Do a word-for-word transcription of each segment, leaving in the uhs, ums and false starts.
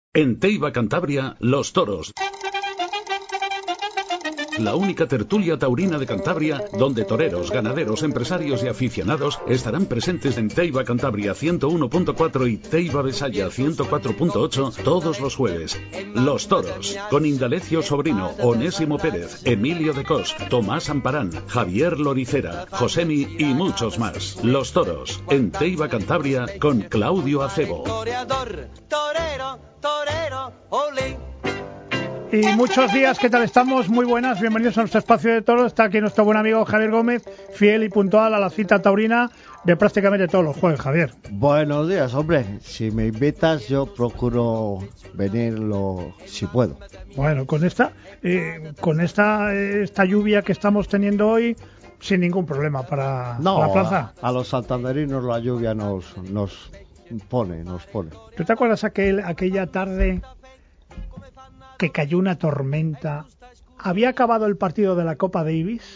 En Teiba, Cantabria, Los Toros. La única tertulia taurina de Cantabria, donde toreros, ganaderos, empresarios y aficionados estarán presentes en Teiba, Cantabria ciento uno punto cuatro y Teiba, Besaya ciento cuatro punto ocho todos los jueves. Los Toros, con Indalecio Sobrino, Onésimo Pérez, Emilio de Cos, Tomás Amparán, Javier Loricera, Josemi y muchos más. Los Toros, en Teiba, Cantabria, con Claudio Acebo. Y muchos días, ¿qué tal estamos? Muy buenas, bienvenidos a nuestro espacio de toros. Está aquí nuestro buen amigo Javier Gómez, fiel y puntual a la cita taurina de prácticamente todos los jueves. Javier. Buenos días, hombre. Si me invitas, yo procuro venirlo si puedo. Bueno, con esta, eh, con esta, eh, esta lluvia que estamos teniendo hoy, sin ningún problema para no, la plaza. A, a los santanderinos la lluvia nos, nos pone, nos pone. ¿Tú te acuerdas aquel, aquella tarde que cayó una tormenta? Había acabado el partido de la Copa Davis,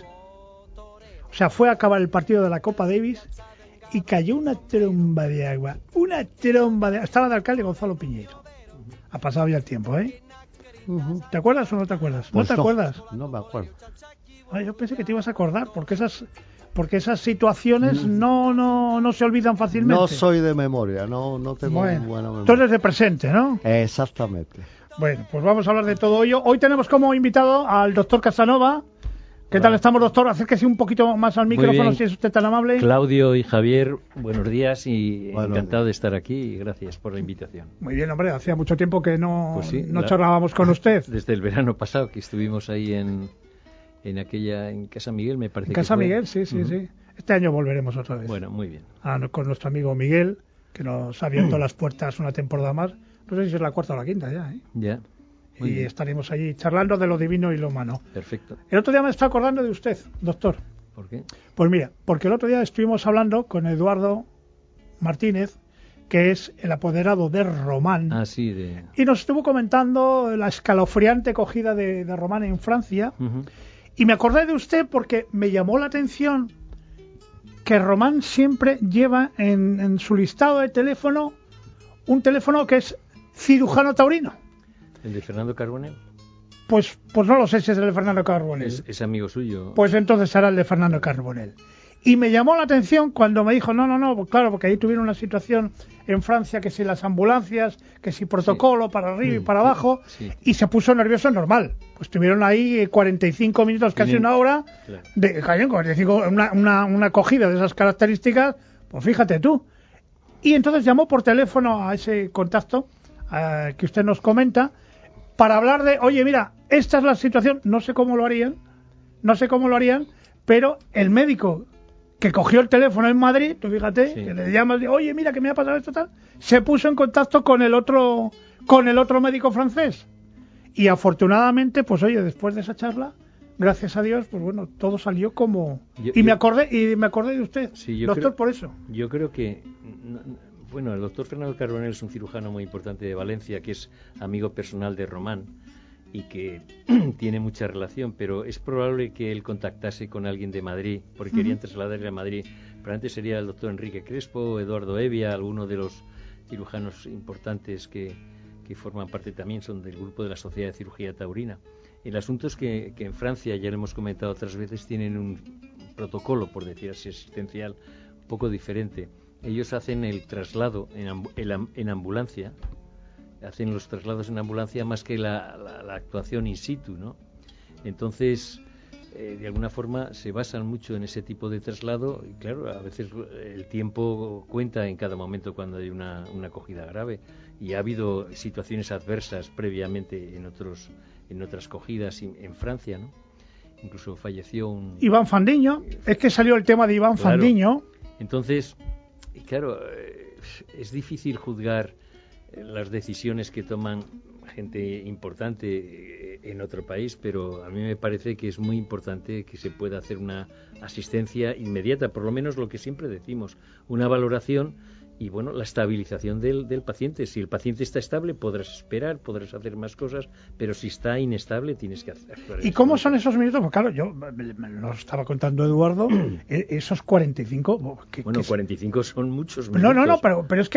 o sea, fue a acabar el partido de la Copa Davis y cayó una tromba de agua, una tromba de... Estaba de alcalde Gonzalo Piñeiro. Ha pasado ya el tiempo, ¿eh? Uh-huh. ¿Te acuerdas o no te acuerdas? Pues ¿No te no, acuerdas? No me acuerdo. Ay, yo pensé que te ibas a acordar, porque esas... Porque esas situaciones mm. no, no, no se olvidan fácilmente. No soy de memoria, no, no tengo bueno, buena memoria. Tú eres de presente, ¿no? Exactamente. Bueno, pues vamos a hablar de todo ello. Hoy tenemos como invitado al doctor Casanova. ¿Qué Hola. tal estamos, doctor? Acérquese un poquito más al micrófono, si es usted tan amable. Claudio y Javier, buenos días y bueno, encantado bien. de estar aquí y gracias por la invitación. Muy bien, hombre, hacía mucho tiempo que no, pues sí, no la... charlábamos con usted. Desde el verano pasado que estuvimos ahí en, en aquella, en Casa Miguel, me parece en que Casa fue. Miguel, sí, sí, uh-huh. sí. Este año volveremos otra vez. Bueno, muy bien. Ah, no, con nuestro amigo Miguel, que nos ha abierto las puertas una temporada más. No sé si es la cuarta o la quinta ya, ¿eh? Ya. Muy y bien. Estaremos allí charlando de lo divino y lo humano. Perfecto. El otro día me estaba acordando de usted, doctor. ¿Por qué? Pues mira, porque el otro día estuvimos hablando con Eduardo Martínez, que es el apoderado de Román. Ah, sí, de... Y nos estuvo comentando la escalofriante cogida de, de Román en Francia. Uh-huh. Y me acordé de usted porque me llamó la atención que Román siempre lleva en, en su listado de teléfono un teléfono que es cirujano taurino. ¿El de Fernando Carbonell? Pues, pues no lo sé si es el de Fernando Carbonell. Es, es amigo suyo. Pues entonces será el de Fernando Carbonell. Y me llamó la atención cuando me dijo, no, no, no, pues claro, porque ahí tuvieron una situación en Francia que si las ambulancias, que si protocolo sí. para arriba y para abajo, sí. y se puso nervioso normal. Pues tuvieron ahí cuarenta y cinco minutos, casi Tienen... una hora, claro. de cuarenta y cinco, una, una, una acogida de esas características, pues fíjate tú. Y entonces llamó por teléfono a ese contacto uh, que usted nos comenta, para hablar de, oye, mira, esta es la situación, no sé cómo lo harían, no sé cómo lo harían, pero el médico que cogió el teléfono en Madrid, tú fíjate, sí. que le llamas, oye, mira, que me ha pasado esto tal, se puso en contacto con el otro, con el otro médico francés. Y afortunadamente, pues oye, después de esa charla, gracias a Dios, pues bueno, todo salió como... Yo, y yo... me acordé, y me acordé de usted, sí, yo doctor, creo, por eso. Yo creo que... Bueno, el doctor Fernando Carbonell es un cirujano muy importante de Valencia, que es amigo personal de Román y que tiene mucha relación, pero es probable que él contactase con alguien de Madrid, porque uh-huh. querían trasladarle a Madrid. Probablemente sería el doctor Enrique Crespo, Eduardo Evia, alguno de los cirujanos importantes que, que forman parte también, son del grupo de la Sociedad de Cirugía Taurina. El asunto es que, que en Francia, ya lo hemos comentado otras veces, tienen un protocolo, por decir así, asistencial, un poco diferente. Ellos hacen el traslado en, amb- en ambulancia, hacen los traslados en ambulancia más que la, la, la actuación in situ, ¿no? Entonces, eh, de alguna forma se basan mucho en ese tipo de traslado y claro, a veces el tiempo cuenta en cada momento cuando hay una, una acogida grave y ha habido situaciones adversas previamente en otros en otras cogidas en Francia, ¿no? Incluso falleció un... Iván Fandiño, es que salió el tema de Iván claro. Fandiño. Entonces... Y claro, es difícil juzgar las decisiones que toman gente importante en otro país, pero a mí me parece que es muy importante que se pueda hacer una asistencia inmediata, por lo menos lo que siempre decimos, una valoración y bueno, la estabilización del, del paciente. Si el paciente está estable, podrás esperar, podrás hacer más cosas, pero si está inestable, tienes que actuar. ¿Y cómo son esos minutos? Pues claro, yo me, me lo estaba contando Eduardo, esos cuarenta y cinco... Que, bueno, que cuarenta y cinco son muchos minutos. No, no, no, pero, pero es que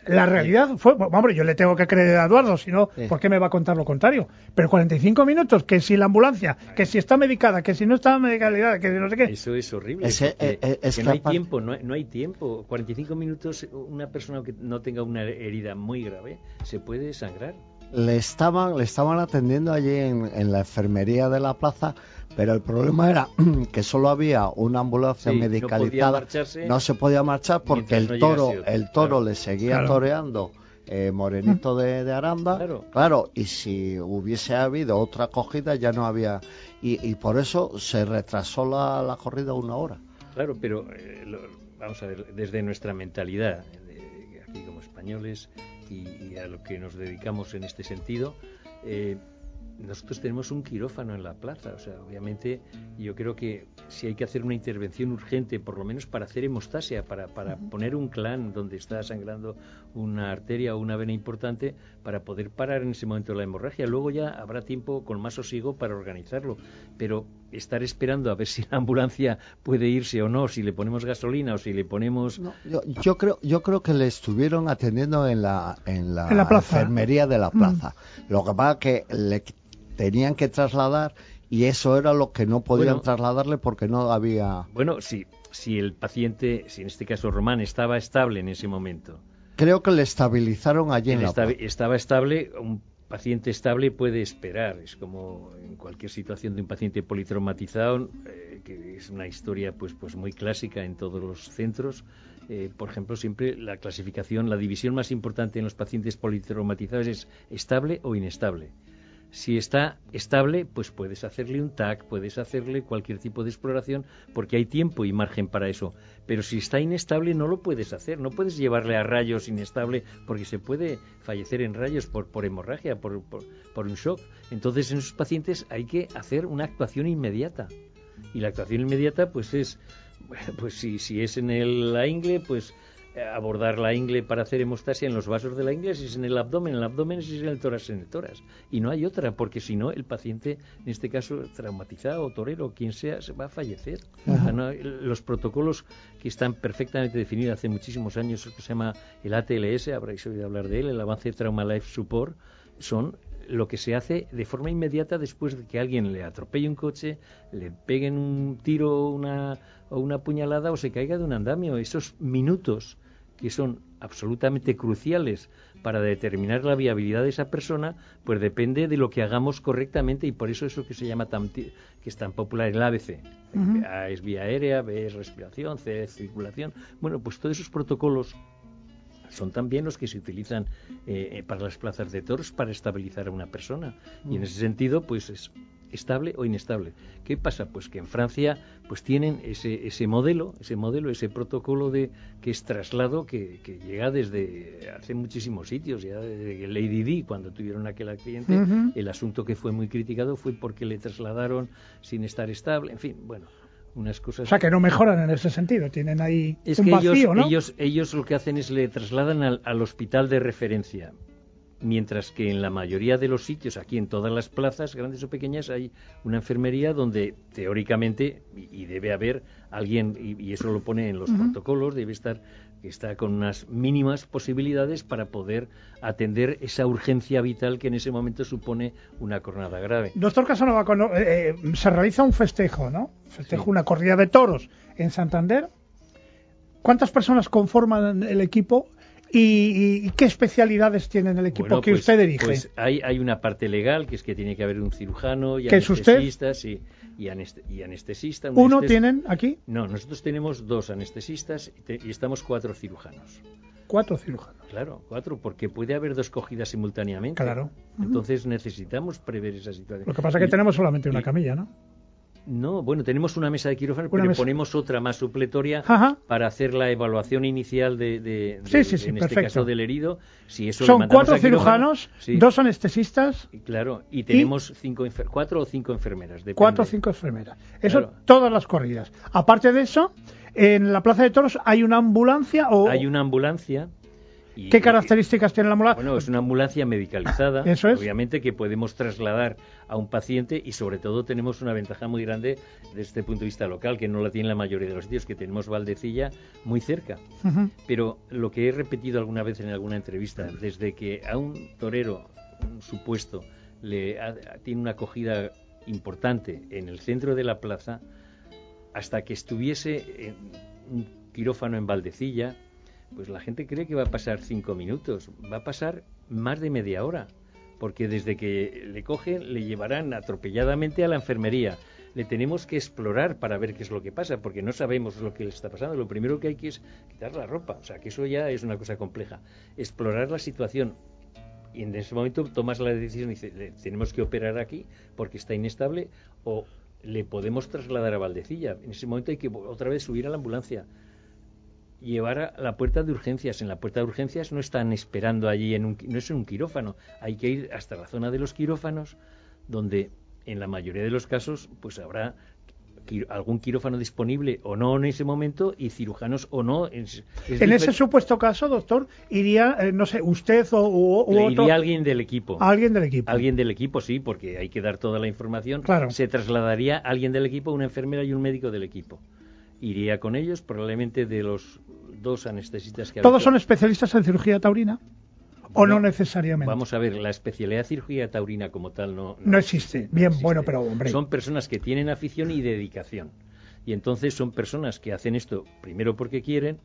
La realidad fue, hombre, yo le tengo que creer a Eduardo, si no, ¿por qué me va a contar lo contrario? Pero cuarenta y cinco minutos, que si la ambulancia, que si está medicada, que si no está medicada, que si no sé qué. Eso es horrible. Ese, porque, es, es que que no hay aparte... tiempo, no hay, no hay tiempo. cuarenta y cinco minutos, una persona que no tenga una herida muy grave, se puede sangrar. Le estaban, le estaban atendiendo allí en, en la enfermería de la plaza, pero el problema era que solo había una ambulancia sí, medicalizada, no, no se podía marchar porque el no toro, otro, el toro claro. le seguía Claro. toreando eh, Morenito de, de Aranda, Claro. claro, y si hubiese habido otra corrida ya no había, y, y por eso se retrasó la, la corrida una hora. Claro, pero eh, lo, vamos a ver, desde nuestra mentalidad, eh, aquí como españoles y, y a lo que nos dedicamos en este sentido, eh, nosotros tenemos un quirófano en la plaza, o sea, obviamente yo creo que si hay que hacer una intervención urgente, por lo menos para hacer hemostasia, para, para poner un clan donde está sangrando una arteria o una vena importante, para poder parar en ese momento la hemorragia, luego ya habrá tiempo con más sosiego para organizarlo, pero estar esperando a ver si la ambulancia puede irse o no, si le ponemos gasolina o si le ponemos... No, yo, yo creo yo creo que le estuvieron atendiendo en la, en la, En la plaza. enfermería de la plaza. Mm. Lo que pasa es que le tenían que trasladar y eso era lo que no podían bueno, trasladarle porque no había... Bueno, si, si el paciente, si en este caso Román, estaba estable en ese momento. Creo que le estabilizaron allí en la estaba, plaza. Estaba estable, un paciente estable puede esperar, es como en cualquier situación de un paciente politraumatizado, eh, que es una historia pues, pues muy clásica en todos los centros. Eh, por ejemplo, siempre la clasificación, la división más importante en los pacientes politraumatizados es estable o inestable. Si está estable, pues puedes hacerle un T A C, puedes hacerle cualquier tipo de exploración, porque hay tiempo y margen para eso. Pero si está inestable, no lo puedes hacer. No puedes llevarle a rayos inestable, porque se puede fallecer en rayos por, por hemorragia, por, por, por un shock. Entonces, en esos pacientes hay que hacer una actuación inmediata. Y la actuación inmediata, pues es, pues si, si es en el, la ingle, pues abordar la ingle para hacer hemostasia en los vasos de la ingle, si es en el abdomen, en el abdomen, si es en el tórax, en el tórax. Y no hay otra, porque si no, el paciente, en este caso, traumatizado, torero, quien sea, se va a fallecer. O sea, no, los protocolos que están perfectamente definidos hace muchísimos años, que se llama el A T L S, habréis oído hablar de él, el Advanced Trauma Life Support, son lo que se hace de forma inmediata después de que alguien le atropelle un coche, le peguen un tiro una, o una puñalada o se caiga de un andamio. Esos minutos que son absolutamente cruciales para determinar la viabilidad de esa persona, pues depende de lo que hagamos correctamente, y por eso eso que se llama tan, que es tan popular, el A B C. Uh-huh. A es vía aérea, B es respiración, C es circulación. Bueno, pues todos esos protocolos son también los que se utilizan eh, para las plazas de toros para estabilizar a una persona. Uh-huh. Y en ese sentido, pues es estable o inestable. ¿Qué pasa? Pues que en Francia pues tienen ese ese modelo, ese modelo, ese protocolo de que es traslado que, que llega desde hace muchísimos sitios, ya desde Lady Di, cuando tuvieron aquel accidente, uh-huh. El asunto que fue muy criticado fue porque le trasladaron sin estar estable, en fin, bueno, unas cosas... O sea, que no mejoran en ese sentido, tienen ahí es un que vacío, ellos, ¿no? Ellos, ellos lo que hacen es le trasladan al, al hospital de referencia. Mientras que en la mayoría de los sitios, aquí en todas las plazas, grandes o pequeñas, hay una enfermería donde teóricamente, y, y debe haber alguien, y, y eso lo pone en los uh-huh. protocolos, debe estar, que está con unas mínimas posibilidades para poder atender esa urgencia vital que en ese momento supone una cornada grave. Doctor Casanova, cuando eh, se realiza un festejo, ¿no? Festejo, sí. Una corrida de toros en Santander, ¿cuántas personas conforman el equipo? ¿Y, y qué especialidades tiene el equipo bueno, que pues, usted dirige? Pues hay, hay una parte legal, que es que tiene que haber un cirujano y anestesistas y, y, anest y anestesista. Un ¿Uno anest tienen aquí? No, nosotros tenemos dos anestesistas y, te y estamos cuatro cirujanos. Cuatro cirujanos. Claro, cuatro, porque puede haber dos cogidas simultáneamente. Claro. Entonces necesitamos prever esa situación. Lo que pasa es que y, tenemos solamente una y, camilla, ¿no? No, bueno, tenemos una mesa de quirófano, una pero mesa. ponemos otra más supletoria Ajá. para hacer la evaluación inicial de, de, de sí, sí, sí, en perfecto. este caso del herido. Si eso Son le cuatro cirujanos, sí. Dos anestesistas. Y, claro, y tenemos ¿Y? Cinco cuatro o cinco enfermeras. Depende. Cuatro o cinco enfermeras. Eso claro. Todas las corridas. Aparte de eso, en la Plaza de Toros hay una ambulancia o... Hay una ambulancia Y, ¿Qué características tiene la ambulancia? Bueno, es una ambulancia medicalizada, Eso es. Obviamente que podemos trasladar a un paciente y sobre todo tenemos una ventaja muy grande desde este punto de vista local, que no la tiene la mayoría de los sitios, que tenemos Valdecilla muy cerca. Uh-huh. Pero lo que he repetido alguna vez en alguna entrevista, desde que a un torero, un supuesto, le ha, tiene una acogida importante en el centro de la plaza, hasta que estuviese en un quirófano en Valdecilla, pues la gente cree que va a pasar cinco minutos, va a pasar más de media hora, porque desde que le cogen le llevarán atropelladamente a la enfermería. Le tenemos que explorar para ver qué es lo que pasa, porque no sabemos lo que le está pasando. Lo primero que hay que es quitar la ropa, o sea, que eso ya es una cosa compleja. Explorar la situación. Y en ese momento tomas la decisión y dices, tenemos que operar aquí porque está inestable o le podemos trasladar a Valdecilla. En ese momento hay que otra vez subir a la ambulancia, llevar a la puerta de urgencias. En la puerta de urgencias no están esperando allí, en un, no es en un quirófano. Hay que ir hasta la zona de los quirófanos, donde en la mayoría de los casos pues habrá algún quirófano disponible o no en ese momento y cirujanos o no. Es, es en ese supuesto caso, doctor, iría, eh, no sé, usted o u, u iría otro... alguien del equipo. Alguien del equipo. Alguien del equipo, sí, porque hay que dar toda la información. Claro. Se trasladaría alguien del equipo, una enfermera y un médico del equipo. Iría con ellos, probablemente de los dos anestesistas que... ¿Todos son especialistas en cirugía taurina? ¿O no, no necesariamente? Vamos a ver, la especialidad de cirugía taurina como tal no... No, no existe. Bien, no existe. Bueno, pero hombre... Son personas que tienen afición y dedicación. Y entonces son personas que hacen esto primero porque quieren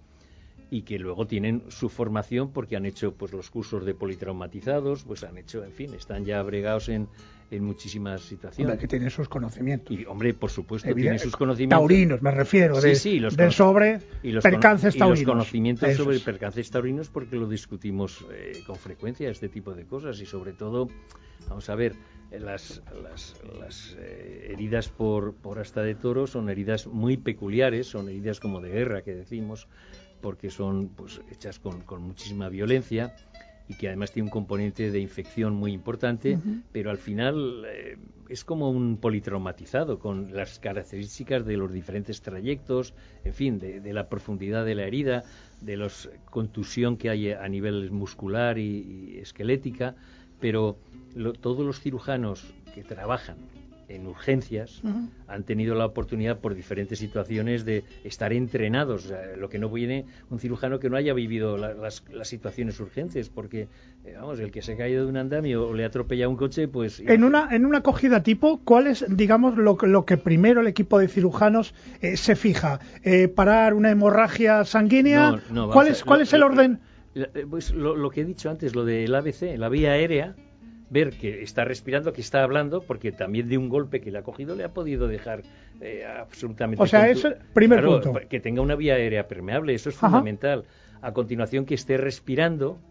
y que luego tienen su formación porque han hecho pues los cursos de politraumatizados, pues han hecho, en fin, están ya bregados en, en muchísimas situaciones. Hombre, que tienen sus conocimientos. Y, hombre, por supuesto, Evidente, tienen sus conocimientos. Taurinos, me refiero, de, sí, sí, los de sobre y los percances taurinos. Y los conocimientos Eso sobre es. percances taurinos porque lo discutimos eh, con frecuencia, este tipo de cosas. Y sobre todo, vamos a ver, las, las, las eh, heridas por, por asta de toro son heridas muy peculiares, son heridas como de guerra, que decimos, porque son pues hechas con, con muchísima violencia y que además tiene un componente de infección muy importante, uh-huh. pero al final eh, es como un politraumatizado con las características de los diferentes trayectos, en fin, de, de la profundidad de la herida, de la contusión que hay a nivel muscular y, y esquelética, pero lo, todos los cirujanos que trabajan en urgencias uh-huh. han tenido la oportunidad por diferentes situaciones de estar entrenados, o sea, lo que no viene un cirujano que no haya vivido la, las, las situaciones urgentes, porque eh, vamos, el que se ha caído de un andamio o le ha atropellado un coche, pues... En una en una acogida tipo, ¿cuál es, digamos, lo, lo que primero el equipo de cirujanos eh, se fija? Eh, ¿Parar una hemorragia sanguínea? No, no, ¿Cuál es, cuál lo, es el orden? Lo, pues lo, lo que he dicho antes, lo del A B C, la vía aérea, ver que está respirando, que está hablando, porque también de un golpe que le ha cogido le ha podido dejar eh, absolutamente... O sea, contu- eso es primer claro, punto. Que tenga una vía aérea permeable, eso es Ajá. fundamental. A continuación, que esté respirando,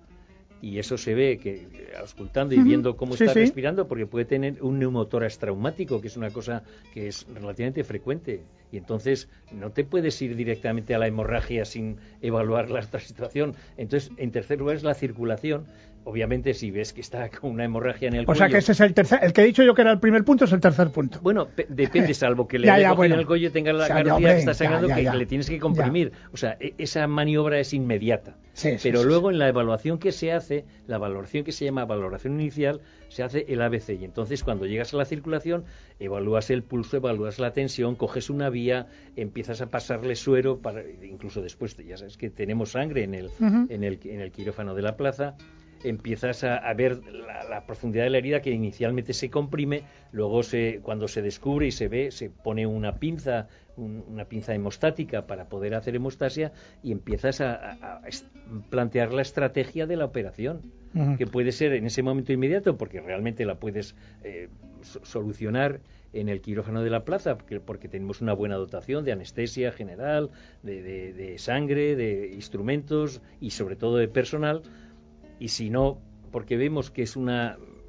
y eso se ve que auscultando y viendo cómo sí, está sí. respirando, porque puede tener un neumotórax traumático, que es una cosa que es relativamente frecuente. Y entonces no te puedes ir directamente a la hemorragia sin evaluar la otra situación. Entonces, en tercer lugar, es la circulación. Obviamente, si ves que está con una hemorragia en el O cuello... sea, que ese es el tercer... El que he dicho yo que era el primer punto es el tercer punto. Bueno, pe- depende, salvo que le Ya, haya ya, cogido bueno. en el cuello y tenga la O sea, cardia ya, hombre, que está sangrando, ya, ya, que ya. le tienes que comprimir. O sea, e- esa maniobra es inmediata. Sí, sí, Pero sí, luego sí. en la evaluación que se hace, la valoración que se llama valoración inicial, se hace el A B C. Y entonces, cuando llegas a la circulación, evalúas el pulso, evalúas la tensión, coges una vía, empiezas a pasarle suero, para, incluso después, ya sabes que tenemos sangre en el, Uh-huh. en el, en el quirófano de la plaza, empiezas a, a ver la, la profundidad de la herida, que inicialmente se comprime, luego se, cuando se descubre y se ve, se pone una pinza, un, una pinza hemostática para poder hacer hemostasia y empiezas a, a, a plantear la estrategia de la operación, Uh-huh. que puede ser en ese momento inmediato, porque realmente la puedes eh, so- solucionar en el quirófano de la plaza, porque, porque tenemos una buena dotación de anestesia general, de, de, de sangre, de instrumentos y sobre todo de personal. Y si no, porque vemos que es una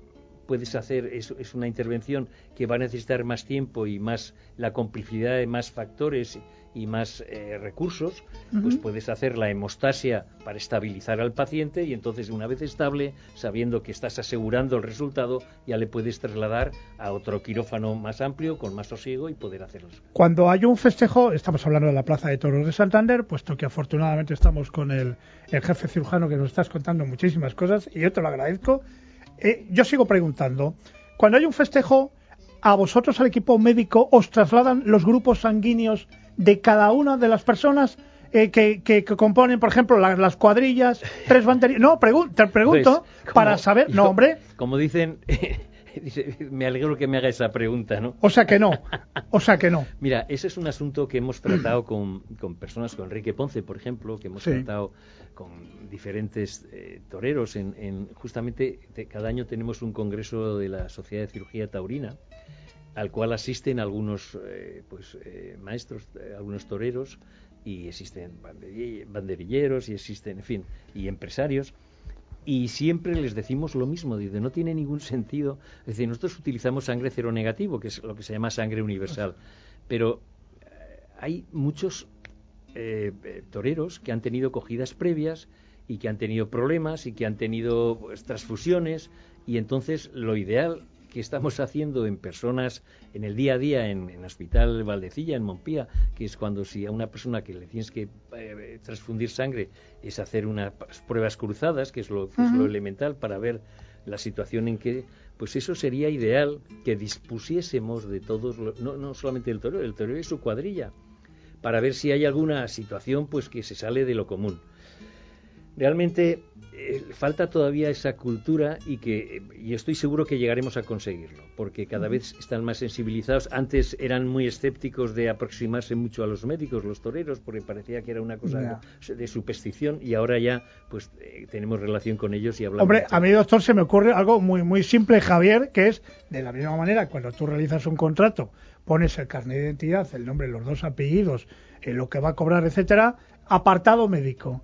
puedes hacer, es, es una intervención que va a necesitar más tiempo y más la complicidad de más factores y más eh, recursos, uh-huh. pues puedes hacer la hemostasia para estabilizar al paciente y entonces una vez estable, sabiendo que estás asegurando el resultado, ya le puedes trasladar a otro quirófano más amplio, con más sosiego y poder hacerlos. Cuando hay un festejo, estamos hablando de la Plaza de Toros de Santander, puesto que afortunadamente estamos con el, el jefe cirujano que nos estás contando muchísimas cosas y yo te lo agradezco. Eh, yo sigo preguntando, cuando hay un festejo, ¿a vosotros, al equipo médico, os trasladan los grupos sanguíneos de cada una de las personas eh, que, que, que componen, por ejemplo, la, las cuadrillas, tres banderillas? No, pregun- te pregunto pues, para saber. Yo, no, hombre. Como dicen, me alegro que me haga esa pregunta, ¿no? O sea que no. O sea que no. Mira, ese es un asunto que hemos tratado con, con personas, con Enrique Ponce, por ejemplo, que hemos sí. tratado con diferentes eh, toreros. En, en justamente de, cada año tenemos un congreso de la Sociedad de Cirugía Taurina, al cual asisten algunos eh, pues eh, maestros, eh, algunos toreros, y existen banderilleros y existen, en fin, y empresarios, y siempre les decimos lo mismo, dice, no tiene ningún sentido, es decir, nosotros utilizamos sangre ceronegativo, que es lo que se llama sangre universal, pero eh, hay muchos eh, toreros que han tenido cogidas previas y que han tenido problemas y que han tenido pues, transfusiones, y entonces lo ideal que estamos haciendo en personas en el día a día en, en Hospital Valdecilla, en Montpía, que es cuando si a una persona que le tienes que eh, transfundir sangre es hacer unas pruebas cruzadas, que es lo, que uh-huh. es lo elemental para ver la situación en que, pues eso sería ideal que dispusiésemos de todos, los, no, no solamente el torero, el torero y su cuadrilla, para ver si hay alguna situación pues que se sale de lo común. Realmente eh, falta todavía esa cultura y que eh, y estoy seguro que llegaremos a conseguirlo, porque cada vez están más sensibilizados. Antes eran muy escépticos de aproximarse mucho a los médicos, los toreros, porque parecía que era una cosa yeah. de superstición, y ahora ya pues eh, tenemos relación con ellos y hablamos. Hombre, a mí, doctor, se me ocurre algo muy muy simple, Javier, que es de la misma manera cuando tú realizas un contrato, pones el carnet de identidad, el nombre, los dos apellidos, eh, lo que va a cobrar, etcétera, apartado médico.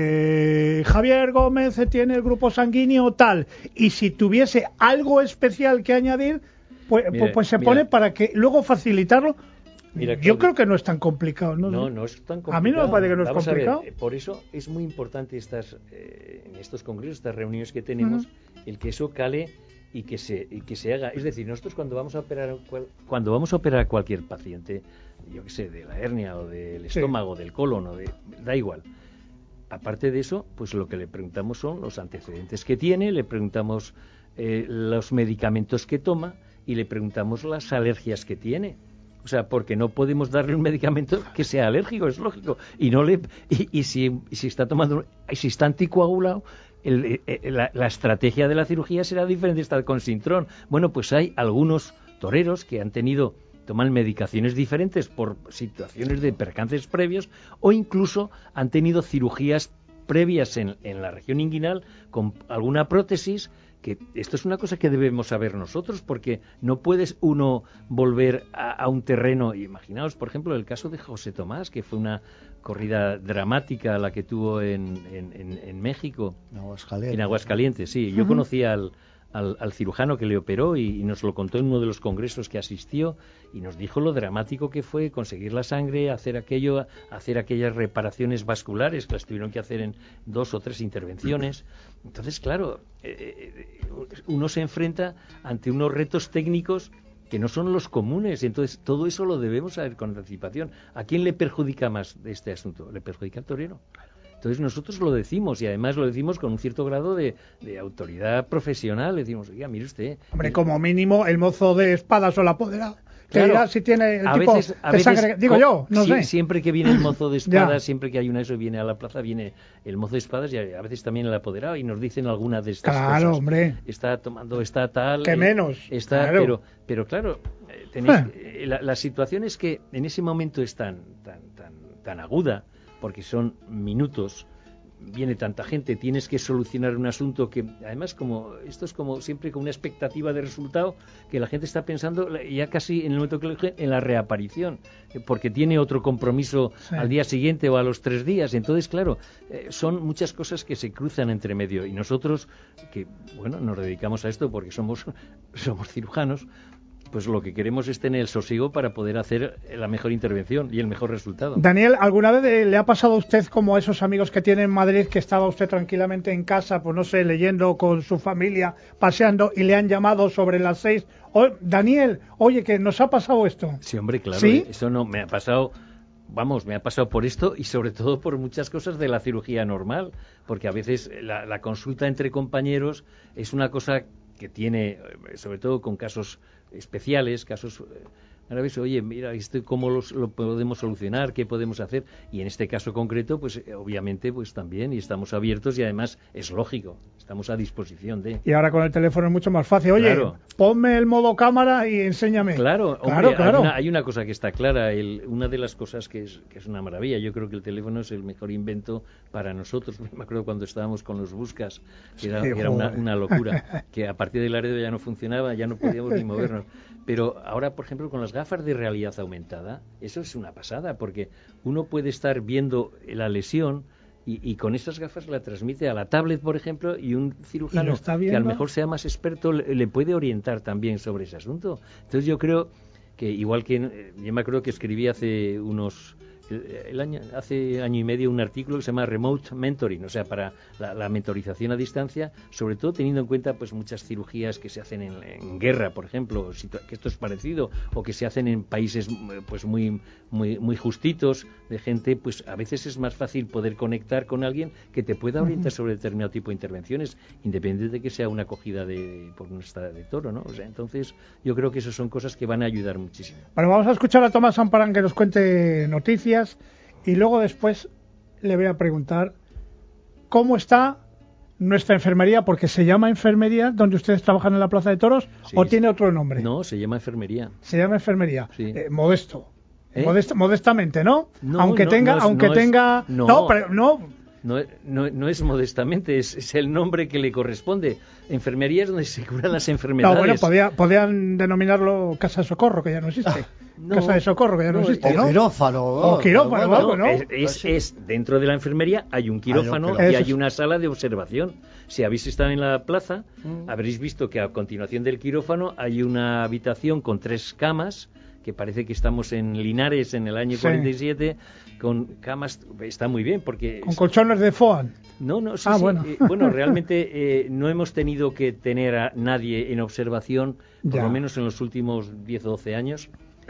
Eh, Javier Gómez tiene el grupo sanguíneo tal, y si tuviese algo especial que añadir, pues, mira, pues se mira, pone para que luego facilitarlo. Mira, yo creo que no es tan complicado, ¿no? No, no es tan complicado. A mí no me parece que no Vamos es complicado. A ver, por eso es muy importante estas, eh, en estos congresos, estas reuniones que tenemos, uh-huh. el que eso cale y que se y que se haga. Es decir, nosotros cuando vamos a operar cual, cuando vamos a operar a cualquier paciente, yo qué sé, de la hernia o del estómago, sí. del colon, o de, da igual. Aparte de eso, pues lo que le preguntamos son los antecedentes que tiene, le preguntamos eh, los medicamentos que toma y le preguntamos las alergias que tiene. O sea, porque no podemos darle un medicamento que sea alérgico, es lógico. Y no le y, y si, y si está tomando, y si está anticoagulado, el, el, la, la estrategia de la cirugía será diferente. Está con Sintrón. Bueno, pues hay algunos toreros que han tenido toman medicaciones diferentes por situaciones de percances previos, o incluso han tenido cirugías previas en, en la región inguinal con alguna prótesis, que esto es una cosa que debemos saber nosotros, porque no puedes uno volver a, a un terreno. Imaginaos, por ejemplo, el caso de José Tomás, que fue una corrida dramática la que tuvo en, en, en, en México, en Aguascalientes. En Aguascalientes, sí. Yo uh-huh. conocí al Al, al cirujano que le operó y, y nos lo contó en uno de los congresos que asistió, y nos dijo lo dramático que fue conseguir la sangre, hacer aquello, hacer aquellas reparaciones vasculares que las tuvieron que hacer en dos o tres intervenciones. Entonces, claro, eh, uno se enfrenta ante unos retos técnicos que no son los comunes, entonces todo eso lo debemos saber con anticipación. ¿A quién le perjudica más de este asunto? Le perjudica al torero. Entonces nosotros lo decimos, y además lo decimos con un cierto grado de, de autoridad profesional. Le decimos, oiga, mire usted... Hombre, como mínimo el mozo de espadas o el apoderado, que claro, dirá si tiene el a tipo veces, a de veces, sangre... Digo yo, no si, sé. Siempre que viene el mozo de espadas, siempre que hay una eso, viene a la plaza, viene el mozo de espadas y a veces también el apoderado, y nos dicen alguna de estas claro, cosas. Claro, hombre. Está tomando, está tal... Que menos. Está, claro. Pero, pero claro, tenéis, eh. la, la situación es que en ese momento es tan, tan, tan, tan aguda, porque son minutos... viene tanta gente, tienes que solucionar un asunto que además como esto es como siempre con una expectativa de resultado que la gente está pensando ya casi en el momento que le, en la reaparición, porque tiene otro compromiso sí. al día siguiente o a los tres días. Entonces, claro, eh, son muchas cosas que se cruzan entre medio y nosotros que, bueno, nos dedicamos a esto porque somos, somos cirujanos, pues lo que queremos es tener el sosiego para poder hacer la mejor intervención y el mejor resultado. Daniel, ¿alguna vez le ha pasado a usted como a esos amigos que tiene en Madrid, que estaba usted tranquilamente en casa, pues no sé, leyendo con su familia, paseando, y le han llamado sobre las seis? Oh, Daniel, oye, que nos ha pasado esto. Sí, hombre, claro, ¿Sí? Eso no me ha pasado... Vamos, me ha pasado por esto y sobre todo por muchas cosas de la cirugía normal, porque a veces la, la consulta entre compañeros es una cosa que tiene, sobre todo con casos especiales, casos graves, oye, mira, esto cómo los, lo podemos solucionar, qué podemos hacer, y en este caso concreto, pues obviamente, pues también, y estamos abiertos y además es lógico, estamos a disposición de... Y ahora con el teléfono es mucho más fácil, oye, claro. ponme el modo cámara y enséñame. Claro, hombre, claro, claro. Hay, una, hay una cosa que está clara, el, una de las cosas que es, que es una maravilla, yo creo que el teléfono es el mejor invento para nosotros. Me acuerdo cuando estábamos con los buscas, que era, sí, que era una, una locura, que a partir del Laredo ya no funcionaba, ya no podíamos ni movernos. Pero ahora, por ejemplo, con las gafas de realidad aumentada, eso es una pasada, porque uno puede estar viendo la lesión y, y con esas gafas la transmite a la tablet, por ejemplo, y un cirujano que a lo mejor sea más experto le, le puede orientar también sobre ese asunto. Entonces yo creo que, igual que, yo me acuerdo que escribí hace unos... El año, hace año y medio un artículo que se llama Remote Mentoring, o sea, para la, la mentorización a distancia, sobre todo teniendo en cuenta pues muchas cirugías que se hacen en, en guerra, por ejemplo, que esto es parecido, o que se hacen en países pues muy muy muy justitos de gente, pues a veces es más fácil poder conectar con alguien que te pueda orientar sobre determinado tipo de intervenciones, independientemente de que sea una acogida de por una estada de toro, ¿no? O sea, entonces yo creo que eso son cosas que van a ayudar muchísimo. Bueno, vamos a escuchar a Tomás Amparán que nos cuente noticias. Y luego después le voy a preguntar cómo está nuestra enfermería, porque se llama enfermería donde ustedes trabajan en la Plaza de Toros, sí, o tiene otro nombre. No, se llama enfermería. Se llama enfermería. Sí. Eh, modesto. ¿Eh? Modest, modestamente, ¿no? No, aunque no, tenga, no es, aunque no tenga, es, no, no, pero no. No, no, no es modestamente, es, es el nombre que le corresponde. Enfermería es donde se curan las enfermedades. No, bueno, podía, podían denominarlo casa de socorro, que ya no existe. No, casa de socorro, que ya no, no existe, ¿no? O quirófano. O quirófano, no, algo, ¿no? Es, es, es, dentro de la enfermería hay un quirófano hay un y hay una sala de observación. Si habéis estado en la plaza, mm. habréis visto que a continuación del quirófano hay una habitación con tres camas, que parece que estamos en Linares en el año sí. cuarenta y siete, con camas, está muy bien, porque... Con colchones de foam. No, no, sí, ah, sí. Bueno. Eh, bueno, realmente eh, no hemos tenido que tener a nadie en observación, por ya. lo menos en los últimos diez o doce años,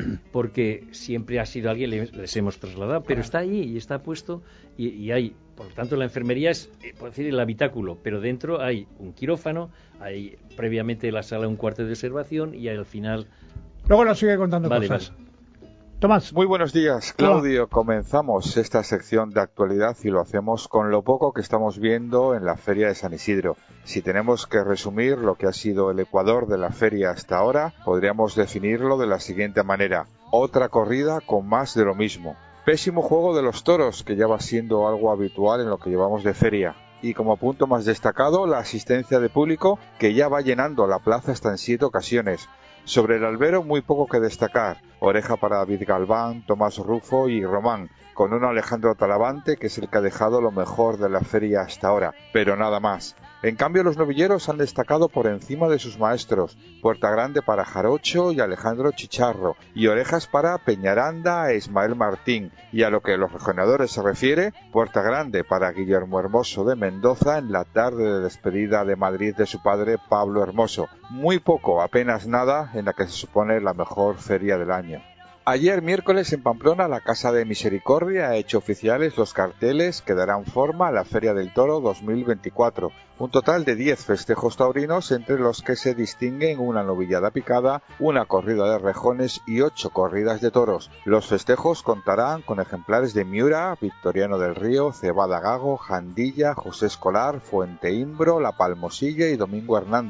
porque siempre ha sido alguien, les, les hemos trasladado, pero está ahí y está puesto, y, y hay, por lo tanto, la enfermería es, eh, por decir, el habitáculo, pero dentro hay un quirófano, hay previamente la sala un cuarto de observación y al final... Luego nos sigue contando vale, cosas. Vale. Tomás. Muy buenos días, Claudio. Comenzamos esta sección de actualidad y lo hacemos con lo poco que estamos viendo en la Feria de San Isidro. Si tenemos que resumir lo que ha sido el Ecuador de la feria hasta ahora, podríamos definirlo de la siguiente manera. Otra corrida con más de lo mismo. Pésimo juego de los toros, que ya va siendo algo habitual en lo que llevamos de feria. Y como punto más destacado, la asistencia de público, que ya va llenando la plaza hasta en siete ocasiones. Sobre el albero muy poco que destacar, oreja para David Galván, Tomás Rufo y Román, con un Alejandro Talavante que es el que ha dejado lo mejor de la feria hasta ahora, pero nada más. En cambio los novilleros han destacado por encima de sus maestros, Puerta Grande para Jarocho y Alejandro Chicharro, y orejas para Peñaranda e Ismael Martín, y a lo que los regionadores se refiere, Puerta Grande para Guillermo Hermoso de Mendoza en la tarde de despedida de Madrid de su padre Pablo Hermoso. Muy poco, apenas nada, en la que se supone la mejor feria del año. Ayer miércoles en Pamplona la Casa de Misericordia ha hecho oficiales los carteles que darán forma a la Feria del Toro dos mil veinticuatro. Un total de diez festejos taurinos entre los que se distinguen una novillada picada, una corrida de rejones y ocho corridas de toros. Los festejos contarán con ejemplares de Miura, Victoriano del Río, Cebada Gago, Jandilla, José Escolar, Fuente Imbro, La Palmosilla y Domingo Hernández.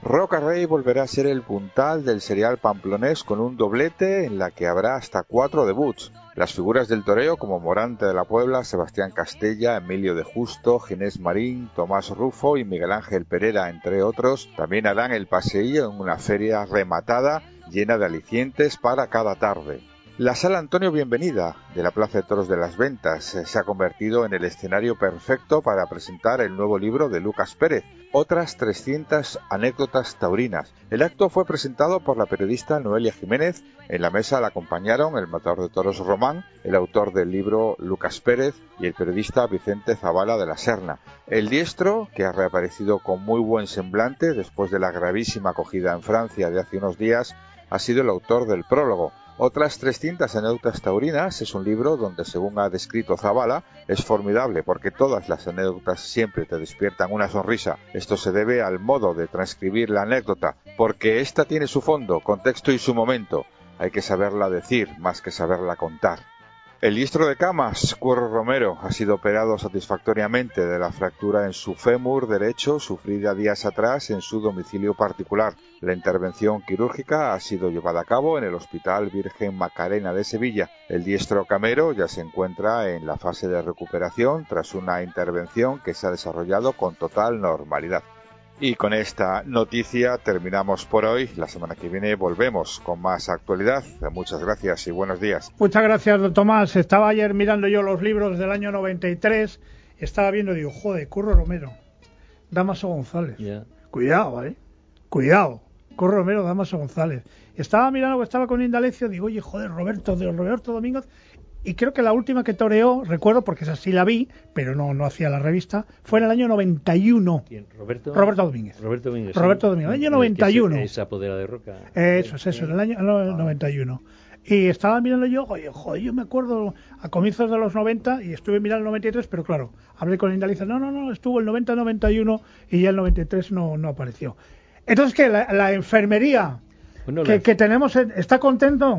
Roca Rey volverá a ser el puntal del serial pamplonés con un doblete en la que habrá hasta cuatro debuts. Las figuras del toreo como Morante de la Puebla, Sebastián Castella, Emilio de Justo, Ginés Marín, Tomás Rufo y Miguel Ángel Perera, entre otros, también harán el paseillo en una feria rematada llena de alicientes para cada tarde. La Sala Antonio Bienvenida de la Plaza de Toros de las Ventas se ha convertido en el escenario perfecto para presentar el nuevo libro de Lucas Pérez, Otras trescientas anécdotas taurinas. El acto fue presentado por la periodista Noelia Jiménez. En la mesa la acompañaron el matador de toros Román, el autor del libro Lucas Pérez y el periodista Vicente Zavala de la Serna. El diestro, que ha reaparecido con muy buen semblante después de la gravísima acogida en Francia de hace unos días, ha sido el autor del prólogo. Otras trescientas anécdotas taurinas es un libro donde, según ha descrito Zavala, es formidable porque todas las anécdotas siempre te despiertan una sonrisa. Esto se debe al modo de transcribir la anécdota, porque ésta tiene su fondo, contexto y su momento. Hay que saberla decir más que saberla contar. El diestro de Camas, Curro Romero, ha sido operado satisfactoriamente de la fractura en su fémur derecho sufrida días atrás en su domicilio particular. La intervención quirúrgica ha sido llevada a cabo en el Hospital Virgen Macarena de Sevilla. El diestro camero ya se encuentra en la fase de recuperación tras una intervención que se ha desarrollado con total normalidad. Y con esta noticia terminamos por hoy. La semana que viene volvemos con más actualidad. Muchas gracias y buenos días. Muchas gracias, don Tomás. Estaba ayer mirando yo los libros del año noventa y tres. Estaba viendo y digo, joder, Curro Romero, Dámaso González. Yeah. Cuidado, ¿eh? Cuidado. Curro Romero, Dámaso González. Estaba mirando que estaba con Indalecio. Digo, oye, joder, Roberto, de Roberto Domínguez. Y creo que la última que toreó, recuerdo, porque esa sí la vi, pero no, no hacía la revista, fue en el año noventa y uno. ¿Quién? ¿Roberto? Roberto Domínguez. Roberto Domínguez. Roberto Domínguez, el año noventa y uno. Esa podera de Roca. Eso es eso, en el año noventa y uno. Y estaba mirando yo, oye, joder, yo me acuerdo a comienzos de los noventa y estuve mirando el noventa y tres, pero claro, hablé con Indalecio, no, no, no, estuvo el noventa noventa y uno y ya el noventa y tres no, no apareció. Entonces, ¿qué? La, la enfermería bueno, que, la... que tenemos, ¿está contento?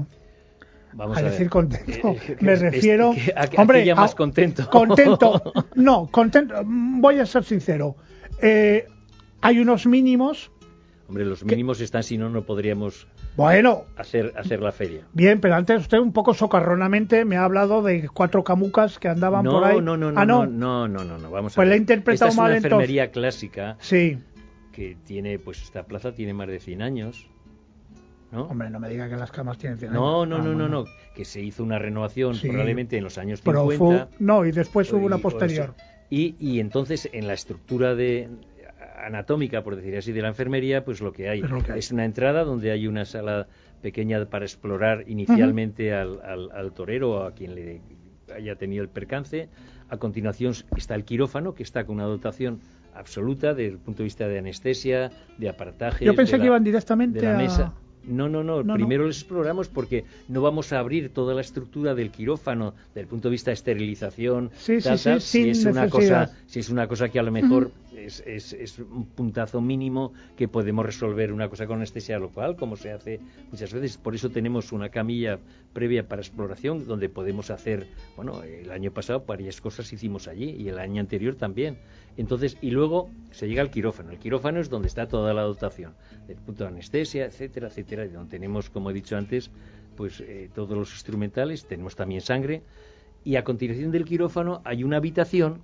Vamos a, a decir ver. contento, eh, eh, me es, refiero... Es, a, a, hombre, ya más a, contento. Contento, no, contento, voy a ser sincero. Eh, hay unos mínimos... Hombre, los mínimos que, están, si no, no podríamos bueno, hacer, hacer la feria. Bien, pero antes usted un poco socarronamente me ha hablado de cuatro camucas que andaban no, por ahí. No, no, no, ah, no, no, no, no, no, vamos pues a ver. la he interpretado Esta mal, es una entonces. enfermería clásica sí. que tiene, pues esta plaza tiene más de cien años. ¿No? Hombre, no me diga que las camas tienen cien años. No, no, ah, no, bueno. no, no, que se hizo una renovación sí. probablemente en los años Pero cincuenta. Fue, no, y después hubo una posterior. Y, y entonces en la estructura de anatómica, por decir así, de la enfermería, pues lo que hay es, lo que hay. es una entrada donde hay una sala pequeña para explorar inicialmente uh-huh. al, al, al torero o a quien le haya tenido el percance. A continuación está el quirófano, que está con una dotación absoluta desde el punto de vista de anestesia, de aparataje. Yo pensé de la, que iban directamente de la a... mesa. No, no, no, no primero no. les exploramos porque no vamos a abrir toda la estructura del quirófano desde el punto de vista de esterilización, sí, tal, sí, tal, sí, si es sin una necesidad. cosa, si es una cosa que a lo mejor uh-huh. es, es, es un puntazo mínimo que podemos resolver una cosa con anestesia local, como se hace muchas veces. Por eso tenemos una camilla previa para exploración donde podemos hacer, bueno, el año pasado varias cosas hicimos allí y el año anterior también. Entonces, y luego se llega al quirófano. El quirófano es donde está toda la dotación, del punto de anestesia, etcétera, etcétera, y donde tenemos, como he dicho antes, pues eh, todos los instrumentales, tenemos también sangre, y a continuación del quirófano hay una habitación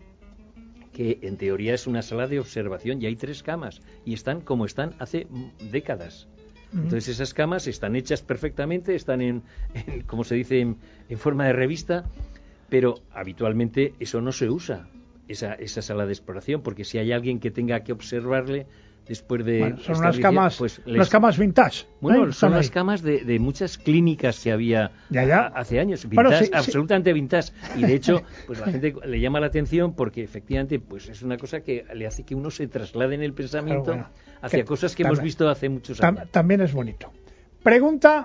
que en teoría es una sala de observación y hay tres camas, y están como están hace décadas. Entonces esas camas están hechas perfectamente, están en, en como se dice, en, en forma de revista, pero habitualmente eso no se usa. Esa, esa sala de exploración, porque si hay alguien que tenga que observarle después de... Bueno, son unas camas, pues les... unas camas vintage. Bueno, ¿eh? son las camas de, de muchas clínicas que había ya, ya. hace años, vintage, bueno, sí, absolutamente sí. vintage, y de hecho pues la gente le llama la atención porque efectivamente pues es una cosa que le hace que uno se traslade en el pensamiento bueno, hacia que cosas que también, hemos visto hace muchos tam, años. También es bonito. Pregunta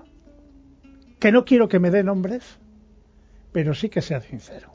que no quiero que me dé nombres, pero sí que sea sincero.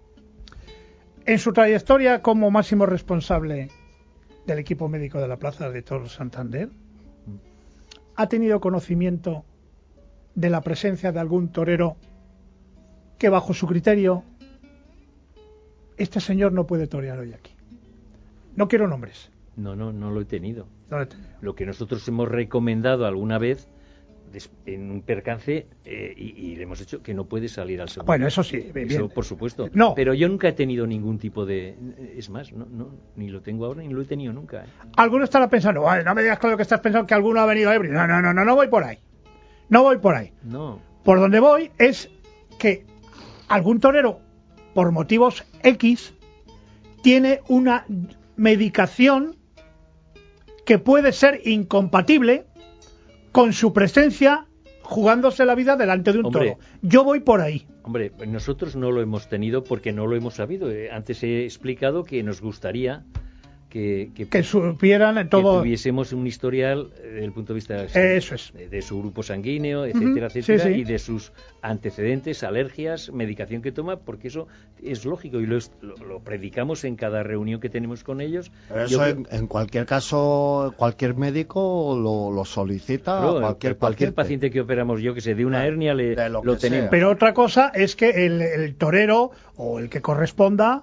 En su trayectoria como máximo responsable del equipo médico de la Plaza de Toros Santander, ¿ha tenido conocimiento de la presencia de algún torero que bajo su criterio este señor no puede torear hoy aquí? No quiero nombres. No, no, no lo he tenido. No lo he tenido. Lo que nosotros hemos recomendado alguna vez en un percance eh, y, y le hemos hecho que no puede salir al segundo. Bueno, eso sí, bien. Eso, por supuesto. No. Pero yo nunca he tenido ningún tipo de... Es más, no, no, ni lo tengo ahora ni lo he tenido nunca. ¿eh? Alguno estará pensando, vale, no me digas claro que estás pensando que alguno ha venido ebrio. No, no, no, no, no voy por ahí. No voy por ahí. No. Por donde voy es que algún torero, por motivos X, tiene una medicación que puede ser incompatible con su presencia jugándose la vida delante de un Hombre, toro. Yo voy por ahí. Hombre, nosotros no lo hemos tenido porque no lo hemos sabido. Eh, Antes he explicado que nos gustaría que, que, Que supieran todo. que tuviésemos un historial eh, desde el punto de vista Eso es. de, de su grupo sanguíneo, etcétera, Uh-huh. etcétera, Sí, sí. y de sus antecedentes, alergias, medicación que toma, porque eso es lógico y lo, es- lo, lo predicamos en cada reunión que tenemos con ellos. Pero Yo eso creo- en, en cualquier caso, cualquier médico lo, lo solicita. Claro, a cualquier, cualquier paciente que operamos, yo que sé, de una Claro, hernia, le, de lo lo que sea. tenemos. Pero otra cosa es que el, el torero o el que corresponda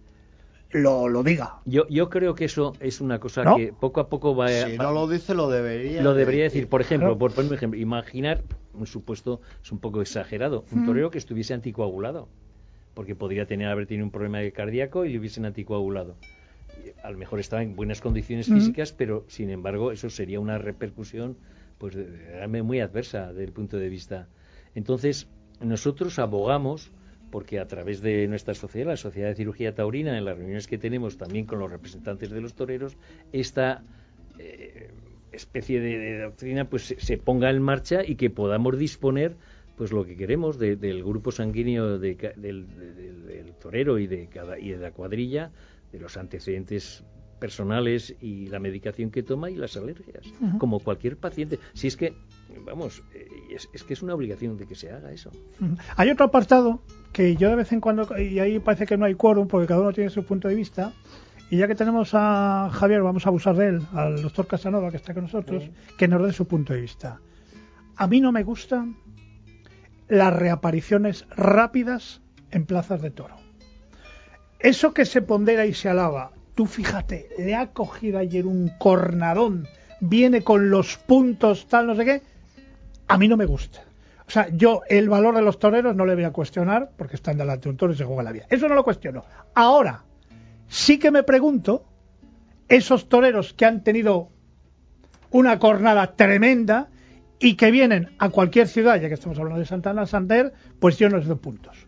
lo, lo diga. Yo, yo creo que eso es una cosa ¿No? que poco a poco va, Si va- no lo dice, lo debería. lo debería decir. Por ejemplo, Claro. por poner un ejemplo, imaginar, un supuesto, es un poco exagerado, un torero que estuviese anticoagulado, porque podría tener haber tenido un problema cardíaco y le hubiesen anticoagulado. Y a lo mejor estaba en buenas condiciones Ujú. físicas, pero sin embargo eso sería una repercusión pues de- de- muy adversa desde el punto de vista. Entonces, nosotros abogamos porque a través de nuestra sociedad, la Sociedad de Cirugía Taurina, en las reuniones que tenemos también con los representantes de los toreros, esta eh, especie de, de doctrina pues se, se ponga en marcha y que podamos disponer pues lo que queremos de- del grupo sanguíneo de ca- del, del- del torero y de cada y de la cuadrilla, de los antecedentes personales y la medicación que toma y las alergias, Ujú. como cualquier paciente. Si es que, vamos, eh, es, es que es una obligación de que se haga eso. Ujú. Hay otro apartado que yo de vez en cuando, y ahí parece que no hay quórum porque cada uno tiene su punto de vista, y ya que tenemos a Javier, vamos a abusar de él, al doctor Casanova que está con nosotros, Sí. que nos dé su punto de vista. A mí no me gustan las reapariciones rápidas en plazas de toro. Eso que se pondera y se alaba, tú fíjate, le ha cogido ayer un cornadón, viene con los puntos, tal, no sé qué, a mí no me gusta. O sea, yo el valor de los toreros no le voy a cuestionar porque están delante de un toro y se juega la vida. Eso no lo cuestiono. Ahora, sí que me pregunto, esos toreros que han tenido una cornada tremenda y que vienen a cualquier ciudad, ya que estamos hablando de Santana, Santander, pues yo no les doy puntos.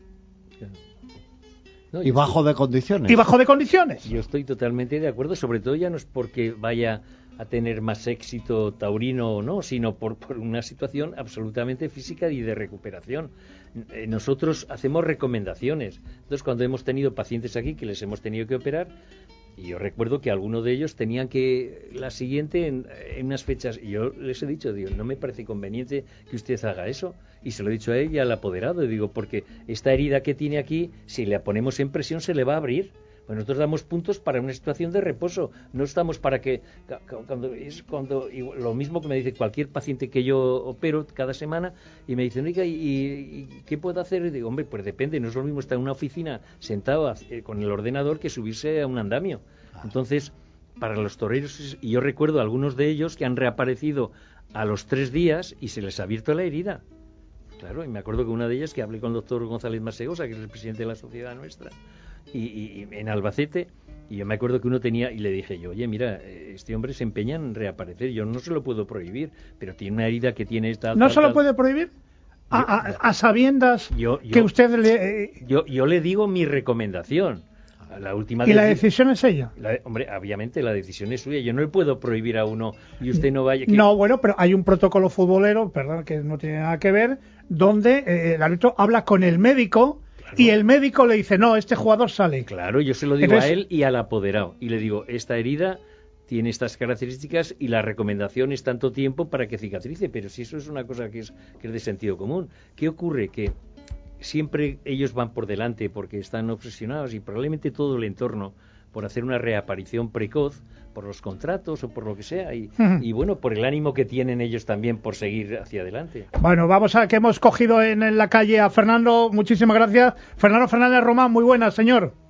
No, Y yo bajo estoy- de condiciones. Y bajo de condiciones. Yo estoy totalmente de acuerdo, sobre todo ya no es porque vaya a tener más éxito taurino o no, sino por, por una situación absolutamente física y de recuperación. Eh, Nosotros hacemos recomendaciones. Entonces, cuando hemos tenido pacientes aquí que les hemos tenido que operar, y yo recuerdo que algunos de ellos tenían que la siguiente en, en unas fechas, y yo les he dicho, digo, no me parece conveniente que usted haga eso, y se lo he dicho a él y al apoderado, y digo, porque esta herida que tiene aquí, si la ponemos en presión se le va a abrir. Pues nosotros damos puntos para una situación de reposo, no estamos para que ca- ca- cuando es cuando igual- lo mismo que me dice cualquier paciente que yo opero cada semana y me dicen, oiga, ¿y, y qué puedo hacer? Y digo, hombre, pues depende, no es lo mismo estar en una oficina sentado eh, con el ordenador que subirse a un andamio. Entonces, para los toreros, y yo recuerdo algunos de ellos que han reaparecido a los tres días y se les ha abierto la herida. Claro, y me acuerdo que una de ellas, que hablé con el doctor González Masegosa, que es el presidente de la sociedad nuestra, y, y- y en Albacete, y yo me acuerdo que uno tenía, y le dije yo, oye, mira, eh, este hombre se empeña en reaparecer, yo no se lo puedo prohibir, pero tiene una herida que tiene esta... ¿No tal, se lo tal". puede prohibir? A, a- a sabiendas Yo- yo- que usted le... eh, Yo, yo le digo mi recomendación. La última y la deci- decisión es ella. la- hombre, obviamente la decisión es suya. Yo no le puedo prohibir a uno y usted no vaya... que- No, bueno, pero hay un protocolo futbolero, perdón, que no tiene nada que ver, donde eh, el árbitro habla con el médico y el médico le dice, no, este jugador sale. Claro, yo se lo digo Entonces- a él y al apoderado. Y le digo, esta herida tiene estas características y la recomendación es tanto tiempo para que cicatrice. Pero si eso es una cosa que es, que es de sentido común. ¿Qué ocurre? Que siempre ellos van por delante porque están obsesionados y probablemente todo el entorno por hacer una reaparición precoz, por los contratos o por lo que sea, y, Ujú. y bueno, por el ánimo que tienen ellos también por seguir hacia adelante. Bueno, vamos a que hemos cogido en, en la calle a Fernando, muchísimas gracias. Fernando Fernández Román, muy buenas, señor.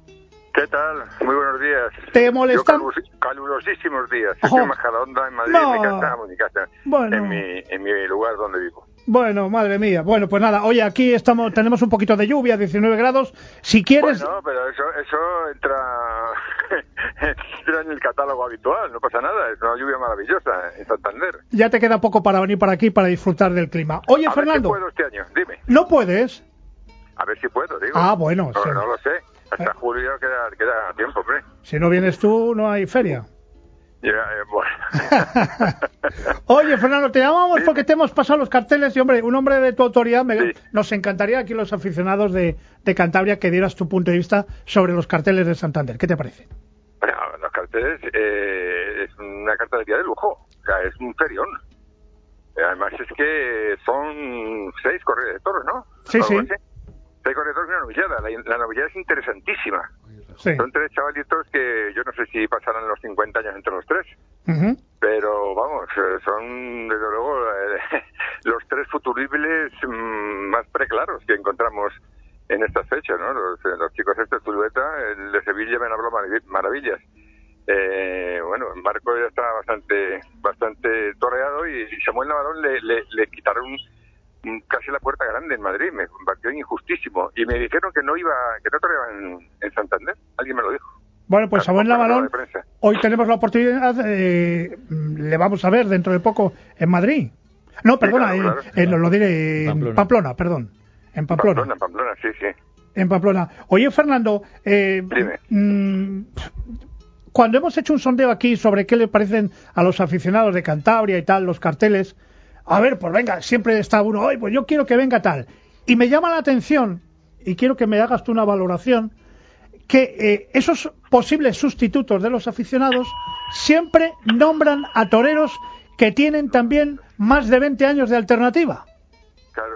¿Qué tal? Muy buenos días. ¿Te molestan? Yo calus- calurosísimos días. Oh. Estoy en Majadahonda, en Madrid, No. en mi casa, en mi casa, Bueno. en, mi, en mi lugar donde vivo. Bueno, madre mía. Bueno, pues nada, oye, aquí estamos, tenemos un poquito de lluvia, diecinueve grados. Si quieres... Bueno, pero eso, eso entra, entra en el catálogo habitual, no pasa nada. Es una lluvia maravillosa en Santander. Ya te queda poco para venir para aquí para disfrutar del clima. Oye, A Fernando. ver si puedo este año, dime. ¿No puedes? A ver si puedo, digo. Ah, bueno, No, sí. no lo sé. Hasta julio queda, queda tiempo, hombre. Si no vienes tú, no hay feria. Ya, eh, bueno. Oye, Fernando, te llamamos Sí. porque te hemos pasado los carteles y, hombre, un hombre de tu autoridad, me- Sí. nos encantaría aquí los aficionados de, de Cantabria que dieras tu punto de vista sobre los carteles de Santander. ¿Qué te parece? Bueno, los carteles eh, es una cartelería de lujo, o sea, es un ferión. Eh, Además es que son seis corridas de toros, ¿no? Sí, Algo sí. así. Seis corridas de toros y una novillada. La, la novillada es interesantísima. Sí. Son tres chavalitos que yo no sé si pasarán los cincuenta años entre los tres, Ujú. pero vamos, eh, son desde luego eh, los tres futuribles mm, más preclaros que encontramos en estas fechas, ¿no? Los, eh, los chicos estos, Zulueta, el de Sevilla me han hablado marav- maravillas. Eh, bueno, Marco ya está bastante bastante toreado y Samuel Navarón le, le, le quitaron mm, casi la puerta grande en Madrid, me pareció injustísimo y me dijeron que no iba, que no toreaba en, en Santander, alguien me lo dijo. Bueno, pues Samuel Tampoco era Navarón, rueda de prensa. hoy tenemos la oportunidad, eh, le vamos a ver dentro de poco en Madrid. No, perdona, claro, eh, claro. eh, lo, lo diré en Pamplona. Pamplona, perdón. En Pamplona. Pamplona, Pamplona, sí, sí. En Pamplona. Oye, Fernando, eh, Dime. mm, cuando hemos hecho un sondeo aquí sobre qué le parecen a los aficionados de Cantabria y tal, los carteles, a ver, pues venga, siempre está uno, oye, pues yo quiero que venga tal. Y me llama la atención, y quiero que me hagas tú una valoración, que eh, esos posibles sustitutos de los aficionados siempre nombran a toreros que tienen también más de veinte años de alternativa. Claro.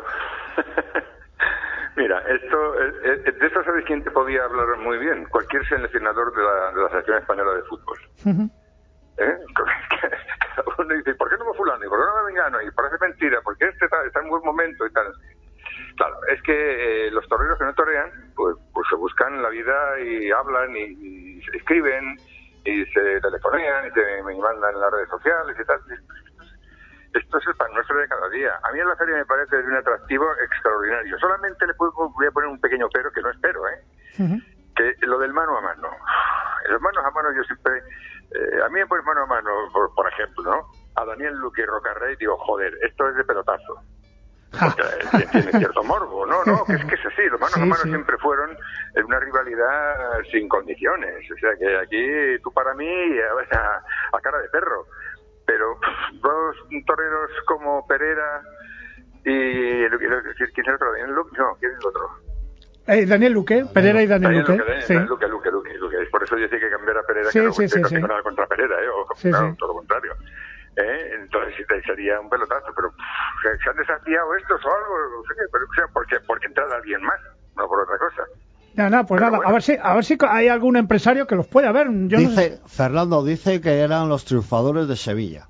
Mira, esto, eh, eh, de eso sabes quién te podía hablar muy bien, cualquier seleccionador de la, de la selección española de fútbol. Ujú. ¿Eh? Cada uno dice, ¿por qué no me fulano? ¿Y por qué no me vengano? Y parece mentira, porque este está, está en buen momento y tal. Claro, es que eh, los toreros que no torean, pues, pues se buscan la vida y hablan y, y se escriben y se telefonean y se me mandan en las redes sociales y tal. Esto es el pan nuestro de cada día. A mí en la feria me parece de un atractivo extraordinario. Solamente le puedo, voy a poner un pequeño pero, que no espero, ¿eh? Ujú. Que lo del mano a mano. Los manos a mano yo siempre... Eh, a mí me pones mano a mano, por, por ejemplo, ¿no? A Daniel Luque y Rocarrey digo, joder, esto es de pelotazo. Porque eh, tiene cierto morbo. No, no, que es que es así. Los manos Sí, a mano sí. siempre fueron una rivalidad sin condiciones. O sea, que aquí tú para mí a, a cara de perro. Pero pff, dos toreros como Pereira y... ¿Quién es el otro? ¿Daniel Luque? No, ¿quién es el otro? Eh, Daniel Luque, Pereira y Daniel Luque. Daniel Sí. Luque, Luque, Luque, Luque. Por eso yo decía que cambiar a Pereira, Sí, que no, sí, que sí, no sí. tengo nada contra Pereira, ¿eh? O, Sí, no, sí. todo lo contrario. ¿Eh? Entonces sí, sería un pelotazo, pero pff, ¿se han desafiado estos o algo? No sé qué, pero, o sea, porque, porque entra alguien más, no por otra cosa. Ya, nada, pues Pero nada, bueno. a ver si a ver si hay algún empresario que los pueda ver. Yo no sé. Dice, Fernando dice que eran los triunfadores de Sevilla.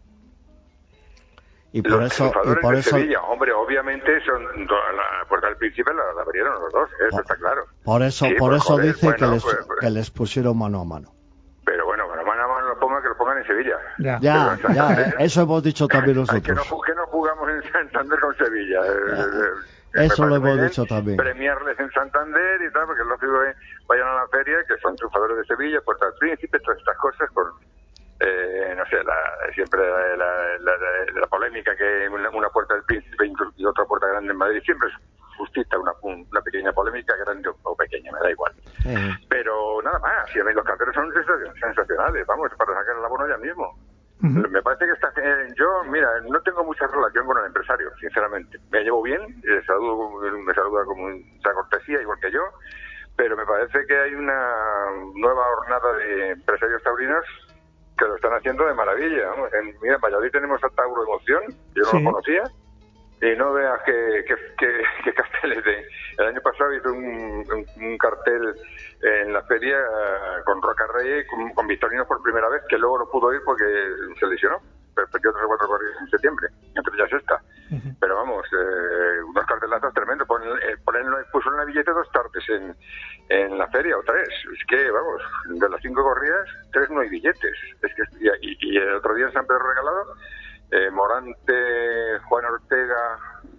Y por Los eso, y triunfadores por de eso, Sevilla, hombre, obviamente son la puerta del príncipe la, la abrieron los dos, ¿eh? Eso está claro. por eso, Sí, por pues, eso joder, dice bueno, que, les, pues, pues, que les pusieron mano a mano. pero bueno, bueno, mano a mano lo pongan, que lo pongan en Sevilla. Ya. Ya, Pero, ya, eh, eso hemos dicho también Ay, que, no, nosotros. ju- que no jugamos en Santander con Sevilla. Eh, eh, Eso me lo parece muy hemos bien dicho también. Premiarles en Santander y tal, porque es lógico que vayan a la feria, que son triunfadores de Sevilla, Puerta del Príncipe, todas estas cosas, con, eh, no sé, la, siempre la, la, la, la- la polémica que una, una Puerta del Príncipe y otra Puerta Grande en Madrid siempre suscita una, una pequeña polémica, grande o, o pequeña, me da igual. Eh, Pero nada más, si a mí los carteles son sensacionales, vamos, para sacar el abono ya mismo. Ujú. Me parece que está, eh, yo, mira, no tengo mucha relación con el empresario, sinceramente. Me llevo bien, eh, saludo, me saluda con mucha cortesía, igual que yo, pero me parece que hay una nueva hornada de empresarios taurinos que lo están haciendo de maravilla. Vamos. En, mira, en Valladolid tenemos a Tauro Emoción, yo no Sí. lo conocía, y no veas que, que, que, que carteles de... El año pasado hizo un, un, un cartel en la feria eh, con Rocarrey, con, con Victorino por primera vez, que luego no pudo ir porque se lesionó. Pero perdió tres o cuatro corridas en septiembre, entre ellas esta. Ujú. Pero vamos, eh, unos cartelazos tremendos. Ponen, eh, ponen, puso en la billete dos tardes en, en la la feria, o tres. Es que, vamos, de las cinco corridas, tres no hay billetes. Es que y, y el otro día en San Pedro Regalado, eh, Morante, Juan Ortega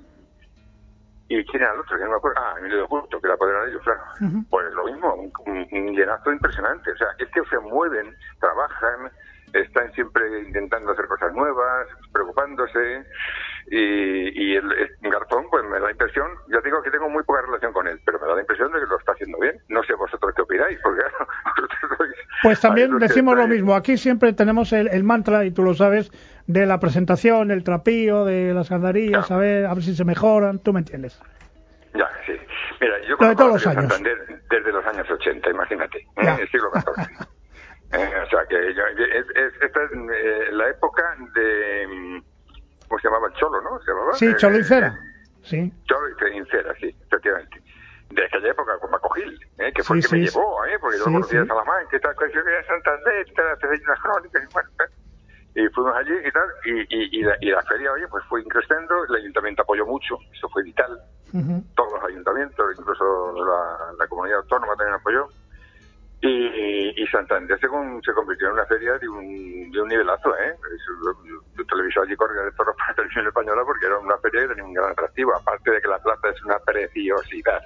y ¿quién era el otro? Que no me acuerdo. Ah, Emilio Justo, que era poder a ellos, claro. Uh-huh. Pues lo mismo, un, un, un llenazo impresionante. O sea, es que se mueven, trabajan, están siempre intentando hacer cosas nuevas, preocupándose. Y, y el, el Garzón, pues me da la impresión, ya digo que tengo muy poca relación con él, pero me da la impresión de que lo está haciendo bien. No sé vosotros qué opináis, porque vosotros sois... Pues también decimos lo mismo. Aquí siempre tenemos el, el mantra, y tú lo sabes, de la presentación, el trapío, de las gandarillas, a ver, a ver si se mejoran. ¿Tú me entiendes? Ya, sí. Mira, yo conozco todos los años. Santander desde los años ochenta, imagínate, ¿eh? El siglo catorce. eh, o sea, que yo, es, es, esta es eh, la época de... ¿Cómo se llamaba? El Cholo, ¿no? ¿Se llamaba? Sí, Cholo Incera. Eh, sí. Cholo Incera, sí, efectivamente. De aquella época, con Paco Gil, ¿eh? Que fue sí, el que sí, me sí. llevó, ¿eh? Porque yo sí, lo conocía sí. de Salamanca, que tal, que yo quería Santander, que te veía unas crónicas, y bueno, ¿eh? Y fuimos allí y tal, y, y, y, la, y la feria, oye, pues fue increciendo, el ayuntamiento apoyó mucho, eso fue vital. Uh-huh. Todos los ayuntamientos, incluso la, la comunidad autónoma también apoyó. Y, y Santander se, con, se convirtió en una feria de un, de un nivelazo, ¿eh? Yo, yo, yo televisaba allí corrida de toros para la televisión española porque era una feria que tenía un gran atractivo, aparte de que la plaza es una preciosidad.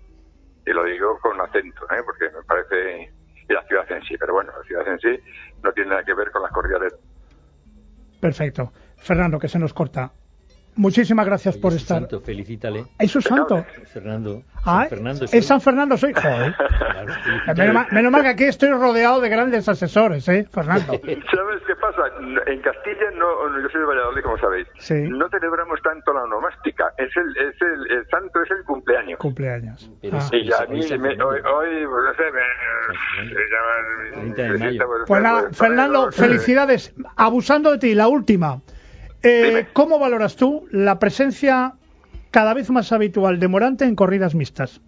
Y lo digo con acento, ¿eh? Porque me parece... Y la ciudad en sí, pero bueno, la ciudad en sí no tiene nada que ver con las corridas de... Perfecto. Fernando, que se nos corta. Muchísimas gracias Oye, por es estar. Santo, felicítale. ¿Es su santo? Fernando. Ah, San Fernando es San Fernando, soy. Joder. Claro, menos, mal, menos mal que aquí estoy rodeado de grandes asesores, ¿eh, Fernando? ¿Sabes qué pasa? En Castilla, no, yo soy de Valladolid, como sabéis, sí. No celebramos tanto la onomástica. Es el, es el, el santo es el cumpleaños. Cumpleaños. Ah. Y a mí, me, hoy, hoy, pues no sé, me, me llaman... de mayo. Pues nada, Fernando, felicidades. Abusando de ti, la última. Eh, ¿Cómo valoras tú la presencia cada vez más habitual de Morante en corridas mixtas?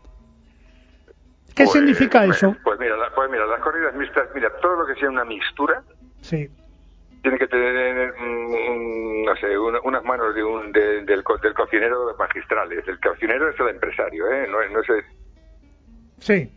¿Qué pues, significa eso? Pues mira, la, pues mira, las corridas mixtas, mira, todo lo que sea una mixtura, sí, tiene que tener, mm, no sé, una, unas manos de un, de, del, del cocinero magistrales. El cocinero es el empresario, ¿eh? No, no es el... Sí.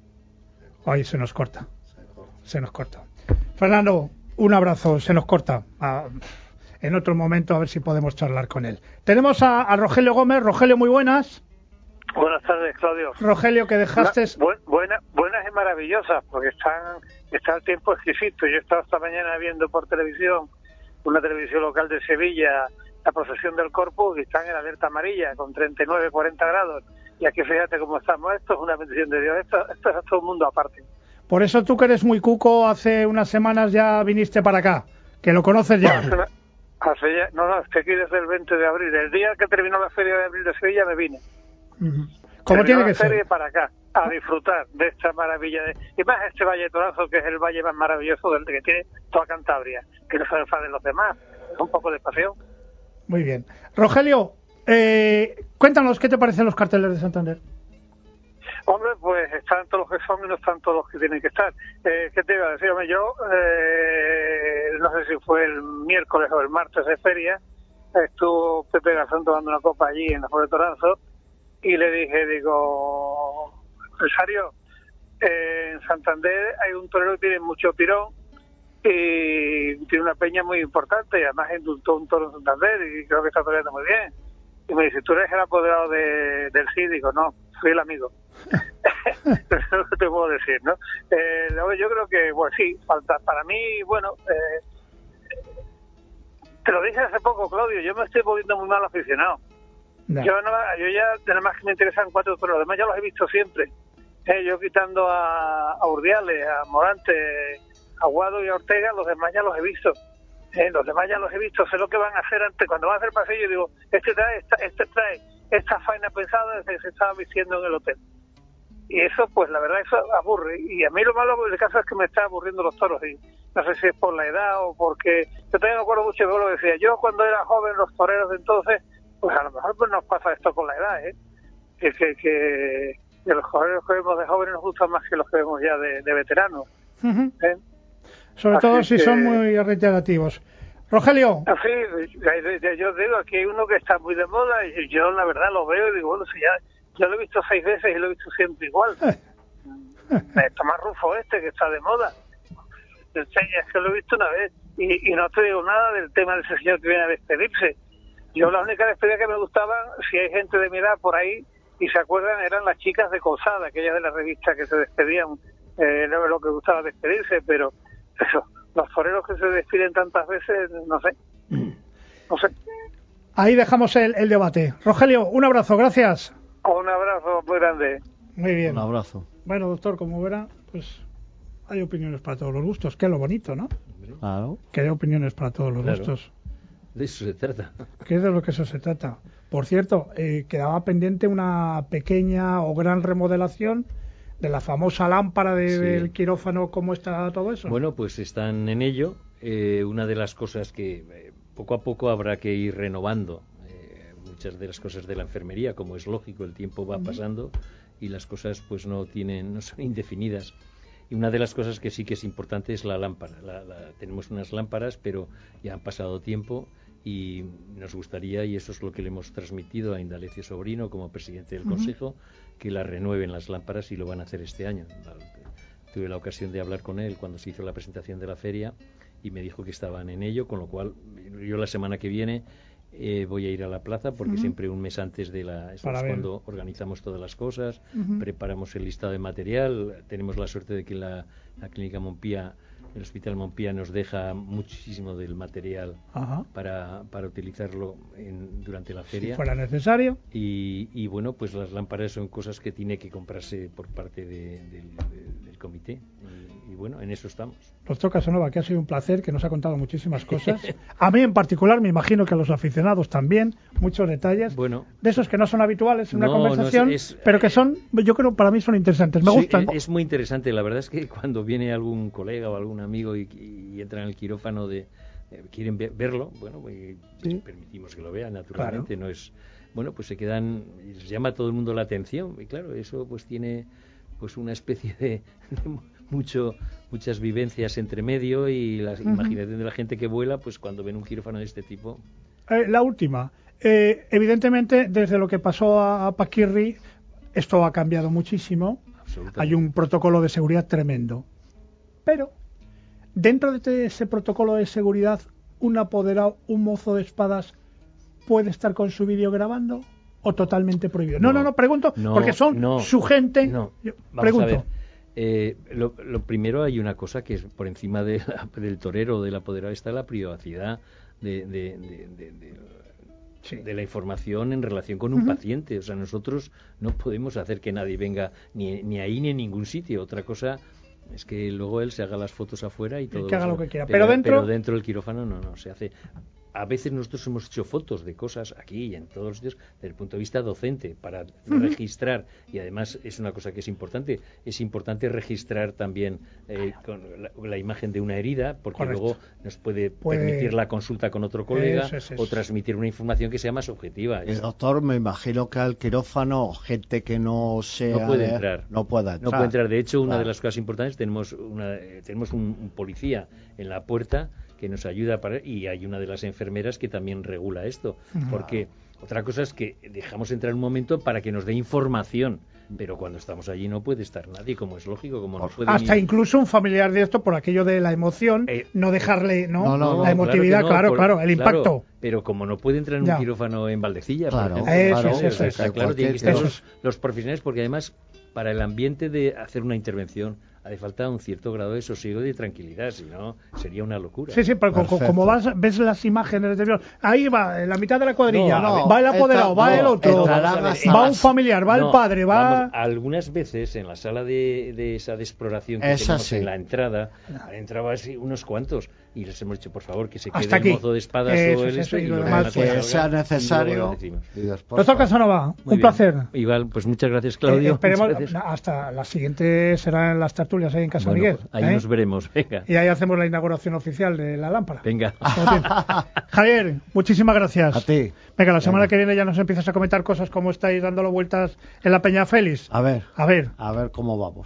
Ahí se nos corta. Se nos corta. Fernando, un abrazo. Se nos corta. Ah, en otro momento a ver si podemos charlar con él. Tenemos a, a Rogelio Gómez. Rogelio, muy buenas. Buenas tardes, Claudio. Rogelio, que dejaste... Bu buena, buenas y maravillosas, porque están está el tiempo exquisito. Yo he estado esta mañana viendo por televisión, una televisión local de Sevilla, la procesión del Corpus, y están en alerta amarilla, con treinta y nueve, cuarenta grados. Y aquí fíjate cómo estamos. Esto es una bendición de Dios. Esto, esto es todo un mundo aparte. Por eso tú, que eres muy cuco, hace unas semanas ya viniste para acá, que lo conoces ya. Hace ya, no, no, es que aquí desde el veinte de abril, el día que terminó la Feria de Abril de Sevilla, me vine. Uh-huh. Como tiene que ser. Feria para acá, a disfrutar de esta maravilla. De, y más este Valle Torazo, que es el valle más maravilloso del que tiene toda Cantabria. Que no se enfaden los demás, es un poco de pasión. Muy bien. Rogelio, eh, cuéntanos, ¿qué te parecen los carteles de Santander? Hombre, pues están todos los que son y no están todos los que tienen que estar. Eh, ¿Qué te iba a decir? Hombre, yo, eh, no sé si fue el miércoles o el martes de feria, estuvo Pepe Garzón tomando una copa allí en la Fuente Toranzo, y le dije, digo, empresario, eh, en Santander hay un torero que tiene mucho tirón y tiene una peña muy importante, y además indultó un toro en Santander y creo que está toreando muy bien. Y me dice, ¿tú eres el apoderado de, del C I? Digo, no, soy el amigo. Es lo que te puedo decir, ¿no? Eh, yo creo que, bueno, sí, falta, para mí, bueno, eh, te lo dije hace poco, Claudio, yo me estoy volviendo muy mal aficionado. No. Yo, no, yo ya, nada más que me interesan cuatro, pero los demás ya los he visto siempre. Eh, yo quitando a, a Urdiales, a Morante, a Guado y a Ortega, los demás ya los he visto. Eh, los demás ya los he visto, sé lo que van a hacer antes. Cuando van a hacer pasillo, digo, este trae esta, este trae esta faena pensada desde que se estaba vistiendo en el hotel. Y eso, pues la verdad, eso aburre. Y a mí lo malo del caso es que me está aburriendo los toros. Y no sé si es por la edad o porque... Yo también me acuerdo mucho de lo que decía. Yo cuando era joven, los toreros de entonces, pues a lo mejor pues nos pasa esto con la edad, ¿eh? Que, que, que, que los toreros que vemos de jóvenes nos gustan más que los que vemos ya de, de veteranos. Uh-huh. ¿Eh? Sobre Así todo si que... son muy reiterativos. Rogelio. Así, yo digo, aquí hay uno que está muy de moda y yo la verdad lo veo y digo, bueno, si ya, ya lo he visto seis veces y lo he visto siempre igual. el Tomás Rufo este que está de moda. Es que lo he visto una vez. Y, y no te digo nada del tema de ese señor que viene a despedirse. Yo la única despedida que me gustaba, si hay gente de mi edad por ahí y se acuerdan, eran las chicas de Cosada, aquellas de la revista que se despedían, eh, no lo que gustaba despedirse, pero eso, los toreros que se despiden tantas veces, no sé, no sé. Ahí dejamos el, el debate. Rogelio, un abrazo, gracias. Un abrazo muy grande. Muy bien. Un abrazo. Bueno, doctor, como verá, pues hay opiniones para todos los gustos, que es lo bonito, ¿no? Claro. Que hay opiniones para todos los Claro. gustos. De eso se trata. Que es de lo que eso se trata. Por cierto, eh, quedaba pendiente una pequeña o gran remodelación de la famosa lámpara de, Sí. del quirófano. ¿Cómo está todo eso? Bueno, pues están en ello. Eh, una de las cosas que eh, poco a poco habrá que ir renovando. Eh, muchas de las cosas de la enfermería, como es lógico, el tiempo va pasando y las cosas pues no tienen, no son indefinidas. Y una de las cosas que sí que es importante es la lámpara. La, la, tenemos unas lámparas, pero ya han pasado tiempo y nos gustaría, y eso es lo que le hemos transmitido a Indalecio Sobrino como presidente del Ujú. Consejo, que las renueven las lámparas y lo van a hacer este año. Tuve la ocasión de hablar con él cuando se hizo la presentación de la feria y me dijo que estaban en ello, con lo cual yo la semana que viene eh, voy a ir a la plaza porque Ujú. siempre un mes antes de la... Eso Para es ver. cuando organizamos todas las cosas, Ujú. preparamos el listado de material, tenemos la suerte de que la, la clínica Montpía, el Hospital Montpía nos deja muchísimo del material Ajá. para, para utilizarlo en, durante la feria. Si fuera necesario. Y, y bueno, pues las lámparas son cosas que tiene que comprarse por parte de- del, del- del comité. Y, y bueno, en eso estamos. Doctor Casanova, que ha sido un placer, que nos ha contado muchísimas cosas. A mí en particular, me imagino que a los aficionados también, muchos detalles. Bueno, De esos que no son habituales en una No, no, conversación, es- es- pero que son, yo creo, para mí son interesantes. Me sí, gustan. Es, es muy interesante. La verdad es que cuando viene algún colega o algún amigo y, y entra en el quirófano de eh, quieren ve- verlo, bueno, y Sí. permitimos que lo vean, naturalmente. No es bueno, pues se quedan, y les llama a todo el mundo la atención y claro, eso pues tiene pues una especie de, de mucho muchas vivencias entre medio y la Ujú. imaginación de la gente que vuela, pues cuando ven un quirófano de este tipo. Eh, la última. Eh, evidentemente, desde lo que pasó a, a Paquirri, esto ha cambiado muchísimo. Absolutamente. Hay un protocolo de seguridad tremendo. Pero, dentro de ese protocolo de seguridad, un apoderado, un mozo de espadas, puede estar con su vídeo grabando o totalmente prohibido. No, no, no, No, pregunto, no, porque son no, su gente. No, Yo vamos pregunto. a ver. Eh, lo, lo primero, hay una cosa que es por encima de la- del torero, del apoderado, está la privacidad de, de, de, de- de- Sí. de la información en relación con un Ujú. paciente. O sea, nosotros no podemos hacer que nadie venga ni, ni ahí ni en ningún sitio. Otra cosa es que luego él se haga las fotos afuera y todo. que haga eso. lo que quiera. Pero dentro- pero dentro del quirófano no, no se hace. A veces nosotros hemos hecho fotos de cosas aquí y en todos los sitios desde el punto de vista docente para registrar, y además es una cosa que es importante, es importante registrar también eh, con la, la imagen de una herida, porque Correcto. luego nos puede, Puede- permitir la consulta con otro colega Eso es, eso o es. transmitir una información que sea más objetiva. El Es- doctor, me imagino que al quirófano, gente que no sea... No puede de- entrar. No puede entrar. No puede entrar. De hecho, una Claro. de las cosas importantes, tenemos una, eh, tenemos un, un policía en la puerta que nos ayuda para, y hay una de las enfermeras que también regula esto. Ujú. Porque otra cosa es que dejamos entrar un momento para que nos dé información, pero cuando estamos allí no puede estar nadie, como es lógico, como no puede Hasta ni- incluso un familiar de esto, por aquello de la emoción, Eh, no dejarle, ¿no? No, no, no, la emotividad, que no, claro, por- claro, el impacto. claro, pero como no puede entrar en Ya. un quirófano en Valdecilla, Claro, por ejemplo, Eso claro, es, eso es. está que claro, tienen que cualquier estar quirófano- los, los profesionales, porque además para el ambiente de hacer una intervención hace falta un cierto grado de sosiego y de tranquilidad, si no sería una locura. Sí, sí, pero co- co- Perfecto. como vas, ves las imágenes de ahí va, en la mitad de la cuadrilla, No, no, va el apoderado, esta- va no, el otro, entrarán va hasta- un familiar, va No, el padre, va... vamos, algunas veces en la sala de, de esa de exploración que Esa tenemos sí. en la entrada, han entrado así unos cuantos y les hemos dicho, por favor, que se quede Hasta el aquí. mozo de espadas Eso o es, el eso, este, y lo luego demás, la pues, salga, que sea y luego necesario. lo decimos. Y después, Doctor Casanova, Muy un bien. placer. Igual, pues muchas gracias, Eh, Claudio. esperemos, Muchas gracias. hasta la siguiente será en las tertulias ahí en Casa Bueno, Miguel. pues ahí ¿eh? nos veremos. Venga, Y ahí hacemos la inauguración oficial de la lámpara. venga. Como tiene. Javier, muchísimas gracias. A ti. Venga, la semana Venga. que viene ya nos empiezas a comentar cosas como estáis dándolo vueltas en la Peña Félix. A ver, A ver, a ver cómo vamos.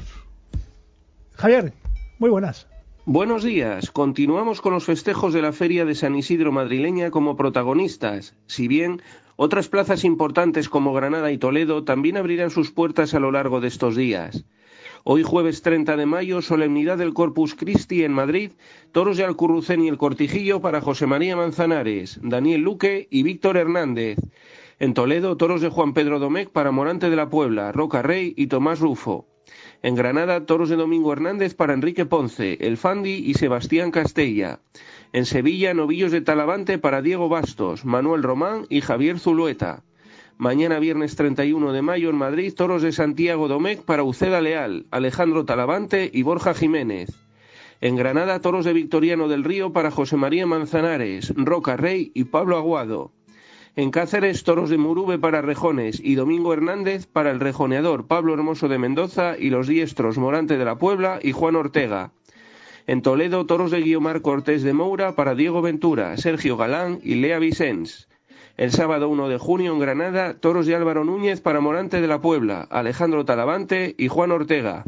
Javier, muy buenas. Buenos días. Continuamos con los festejos de la Feria de San Isidro madrileña como protagonistas. Si bien otras plazas importantes como Granada y Toledo también abrirán sus puertas a lo largo de estos días. Hoy jueves treinta de mayo, solemnidad del Corpus Christi en Madrid, toros de Alcurrucén y el Cortijillo para José María Manzanares, Daniel Luque y Víctor Hernández. En Toledo, toros de Juan Pedro Domecq para Morante de la Puebla, Roca Rey y Tomás Rufo. En Granada, toros de Domingo Hernández para Enrique Ponce, El Fandi y Sebastián Castella. En Sevilla, novillos de Talavante para Diego Bastos, Manuel Román y Javier Zulueta. Mañana viernes treinta y uno de mayo en Madrid, toros de Santiago Domecq para Uceda Leal, Alejandro Talavante y Borja Jiménez. En Granada, toros de Victoriano del Río para José María Manzanares, Roca Rey y Pablo Aguado. En Cáceres, toros de Murube para Rejones y Domingo Hernández para el rejoneador Pablo Hermoso de Mendoza y los diestros Morante de la Puebla y Juan Ortega. En Toledo, toros de Guiomar Cortés de Moura para Diego Ventura, Sergio Galán y Lea Vicens. El sábado uno de junio en Granada, toros de Álvaro Núñez para Morante de la Puebla, Alejandro Talavante y Juan Ortega.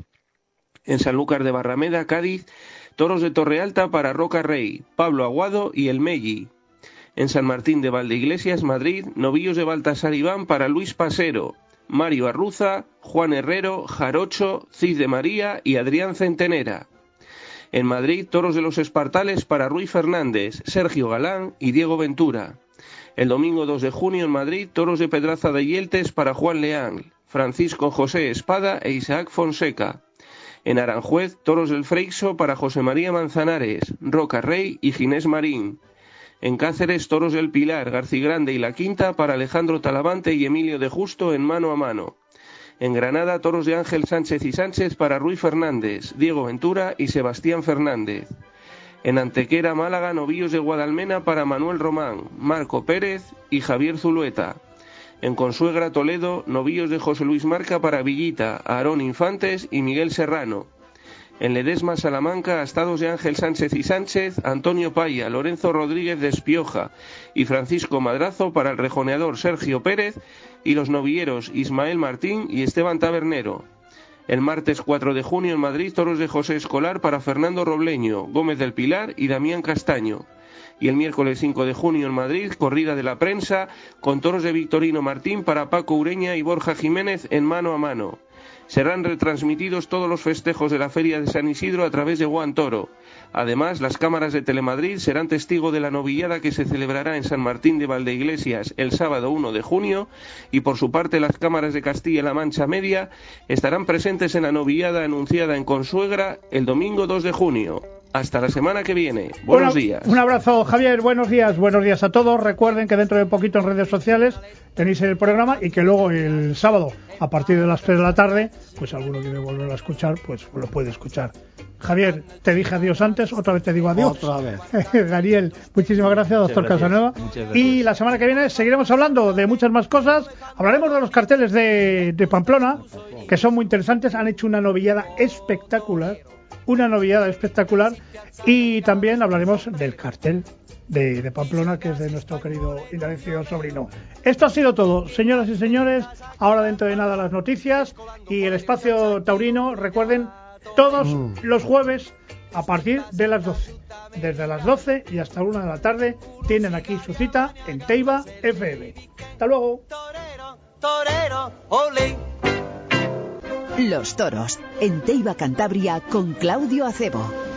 En Sanlúcar de Barrameda, Cádiz, toros de Torrealta para Roca Rey, Pablo Aguado y El Melli. En San Martín de Valdeiglesias, Madrid, novillos de Baltasar Iván para Luis Pasero, Mario Arruza, Juan Herrero, Jarocho, Cid de María y Adrián Centenera. En Madrid, toros de los Espartales para Ruy Fernández, Sergio Galán y Diego Ventura. El domingo dos de junio en Madrid, toros de Pedraza de Yeltes para Juan Leán, Francisco José Espada e Isaac Fonseca. En Aranjuez, toros del Freixo para José María Manzanares, Roca Rey y Ginés Marín. En Cáceres, toros del Pilar, Garcigrande y La Quinta para Alejandro Talavante y Emilio de Justo en mano a mano. En Granada, toros de Ángel Sánchez y Sánchez para Ruy Fernández, Diego Ventura y Sebastián Fernández. En Antequera, Málaga, novillos de Guadalmena para Manuel Román, Marco Pérez y Javier Zulueta. En Consuegra, Toledo, novillos de José Luis Marca para Villita, Aarón Infantes y Miguel Serrano. En Ledesma, Salamanca, astados de Ángel Sánchez y Sánchez, Antonio Paya, Lorenzo Rodríguez de Espioja y Francisco Madrazo para el rejoneador Sergio Pérez y los novilleros Ismael Martín y Esteban Tabernero. El martes cuatro de junio en Madrid, toros de José Escolar para Fernando Robleño, Gómez del Pilar y Damián Castaño. Y el miércoles cinco de junio en Madrid, corrida de la prensa, con toros de Victorino Martín para Paco Ureña y Borja Jiménez en mano a mano. Serán retransmitidos todos los festejos de la Feria de San Isidro a través de Guan Toro. Además, las cámaras de Telemadrid serán testigo de la novillada que se celebrará en San Martín de Valdeiglesias el sábado uno de junio y por su parte las cámaras de Castilla-La Mancha Media estarán presentes en la novillada anunciada en Consuegra el domingo dos de junio. Hasta la semana que viene. Buenos Una, días. Un abrazo, Javier. Buenos días. Buenos días a todos. Recuerden que dentro de poquito en redes sociales tenéis el programa y que luego el sábado a partir de las tres de la tarde, pues alguno quiere volver a escuchar, pues lo puede escuchar. Javier, te dije adiós antes, otra vez te digo adiós. Otra vez. Daniel, muchísimas gracias, doctor Muchas gracias. Casanova. Muchas gracias. Y la semana que viene seguiremos hablando de muchas más cosas. Hablaremos de los carteles de, de Pamplona, que son muy interesantes. Han hecho una novillada espectacular. Una novillada espectacular. Y también hablaremos del cartel de, de Pamplona, que es de nuestro querido Indalencio sobrino. Esto ha sido todo, señoras y señores. Ahora dentro de nada las noticias y el espacio taurino. Recuerden, todos mm. los jueves a partir de las doce. Desde las doce y hasta la una de la tarde tienen aquí su cita en Teiba F M. Hasta luego. Torero, torero, ole. Los toros, en Teiba Cantabria con Claudio Acebo.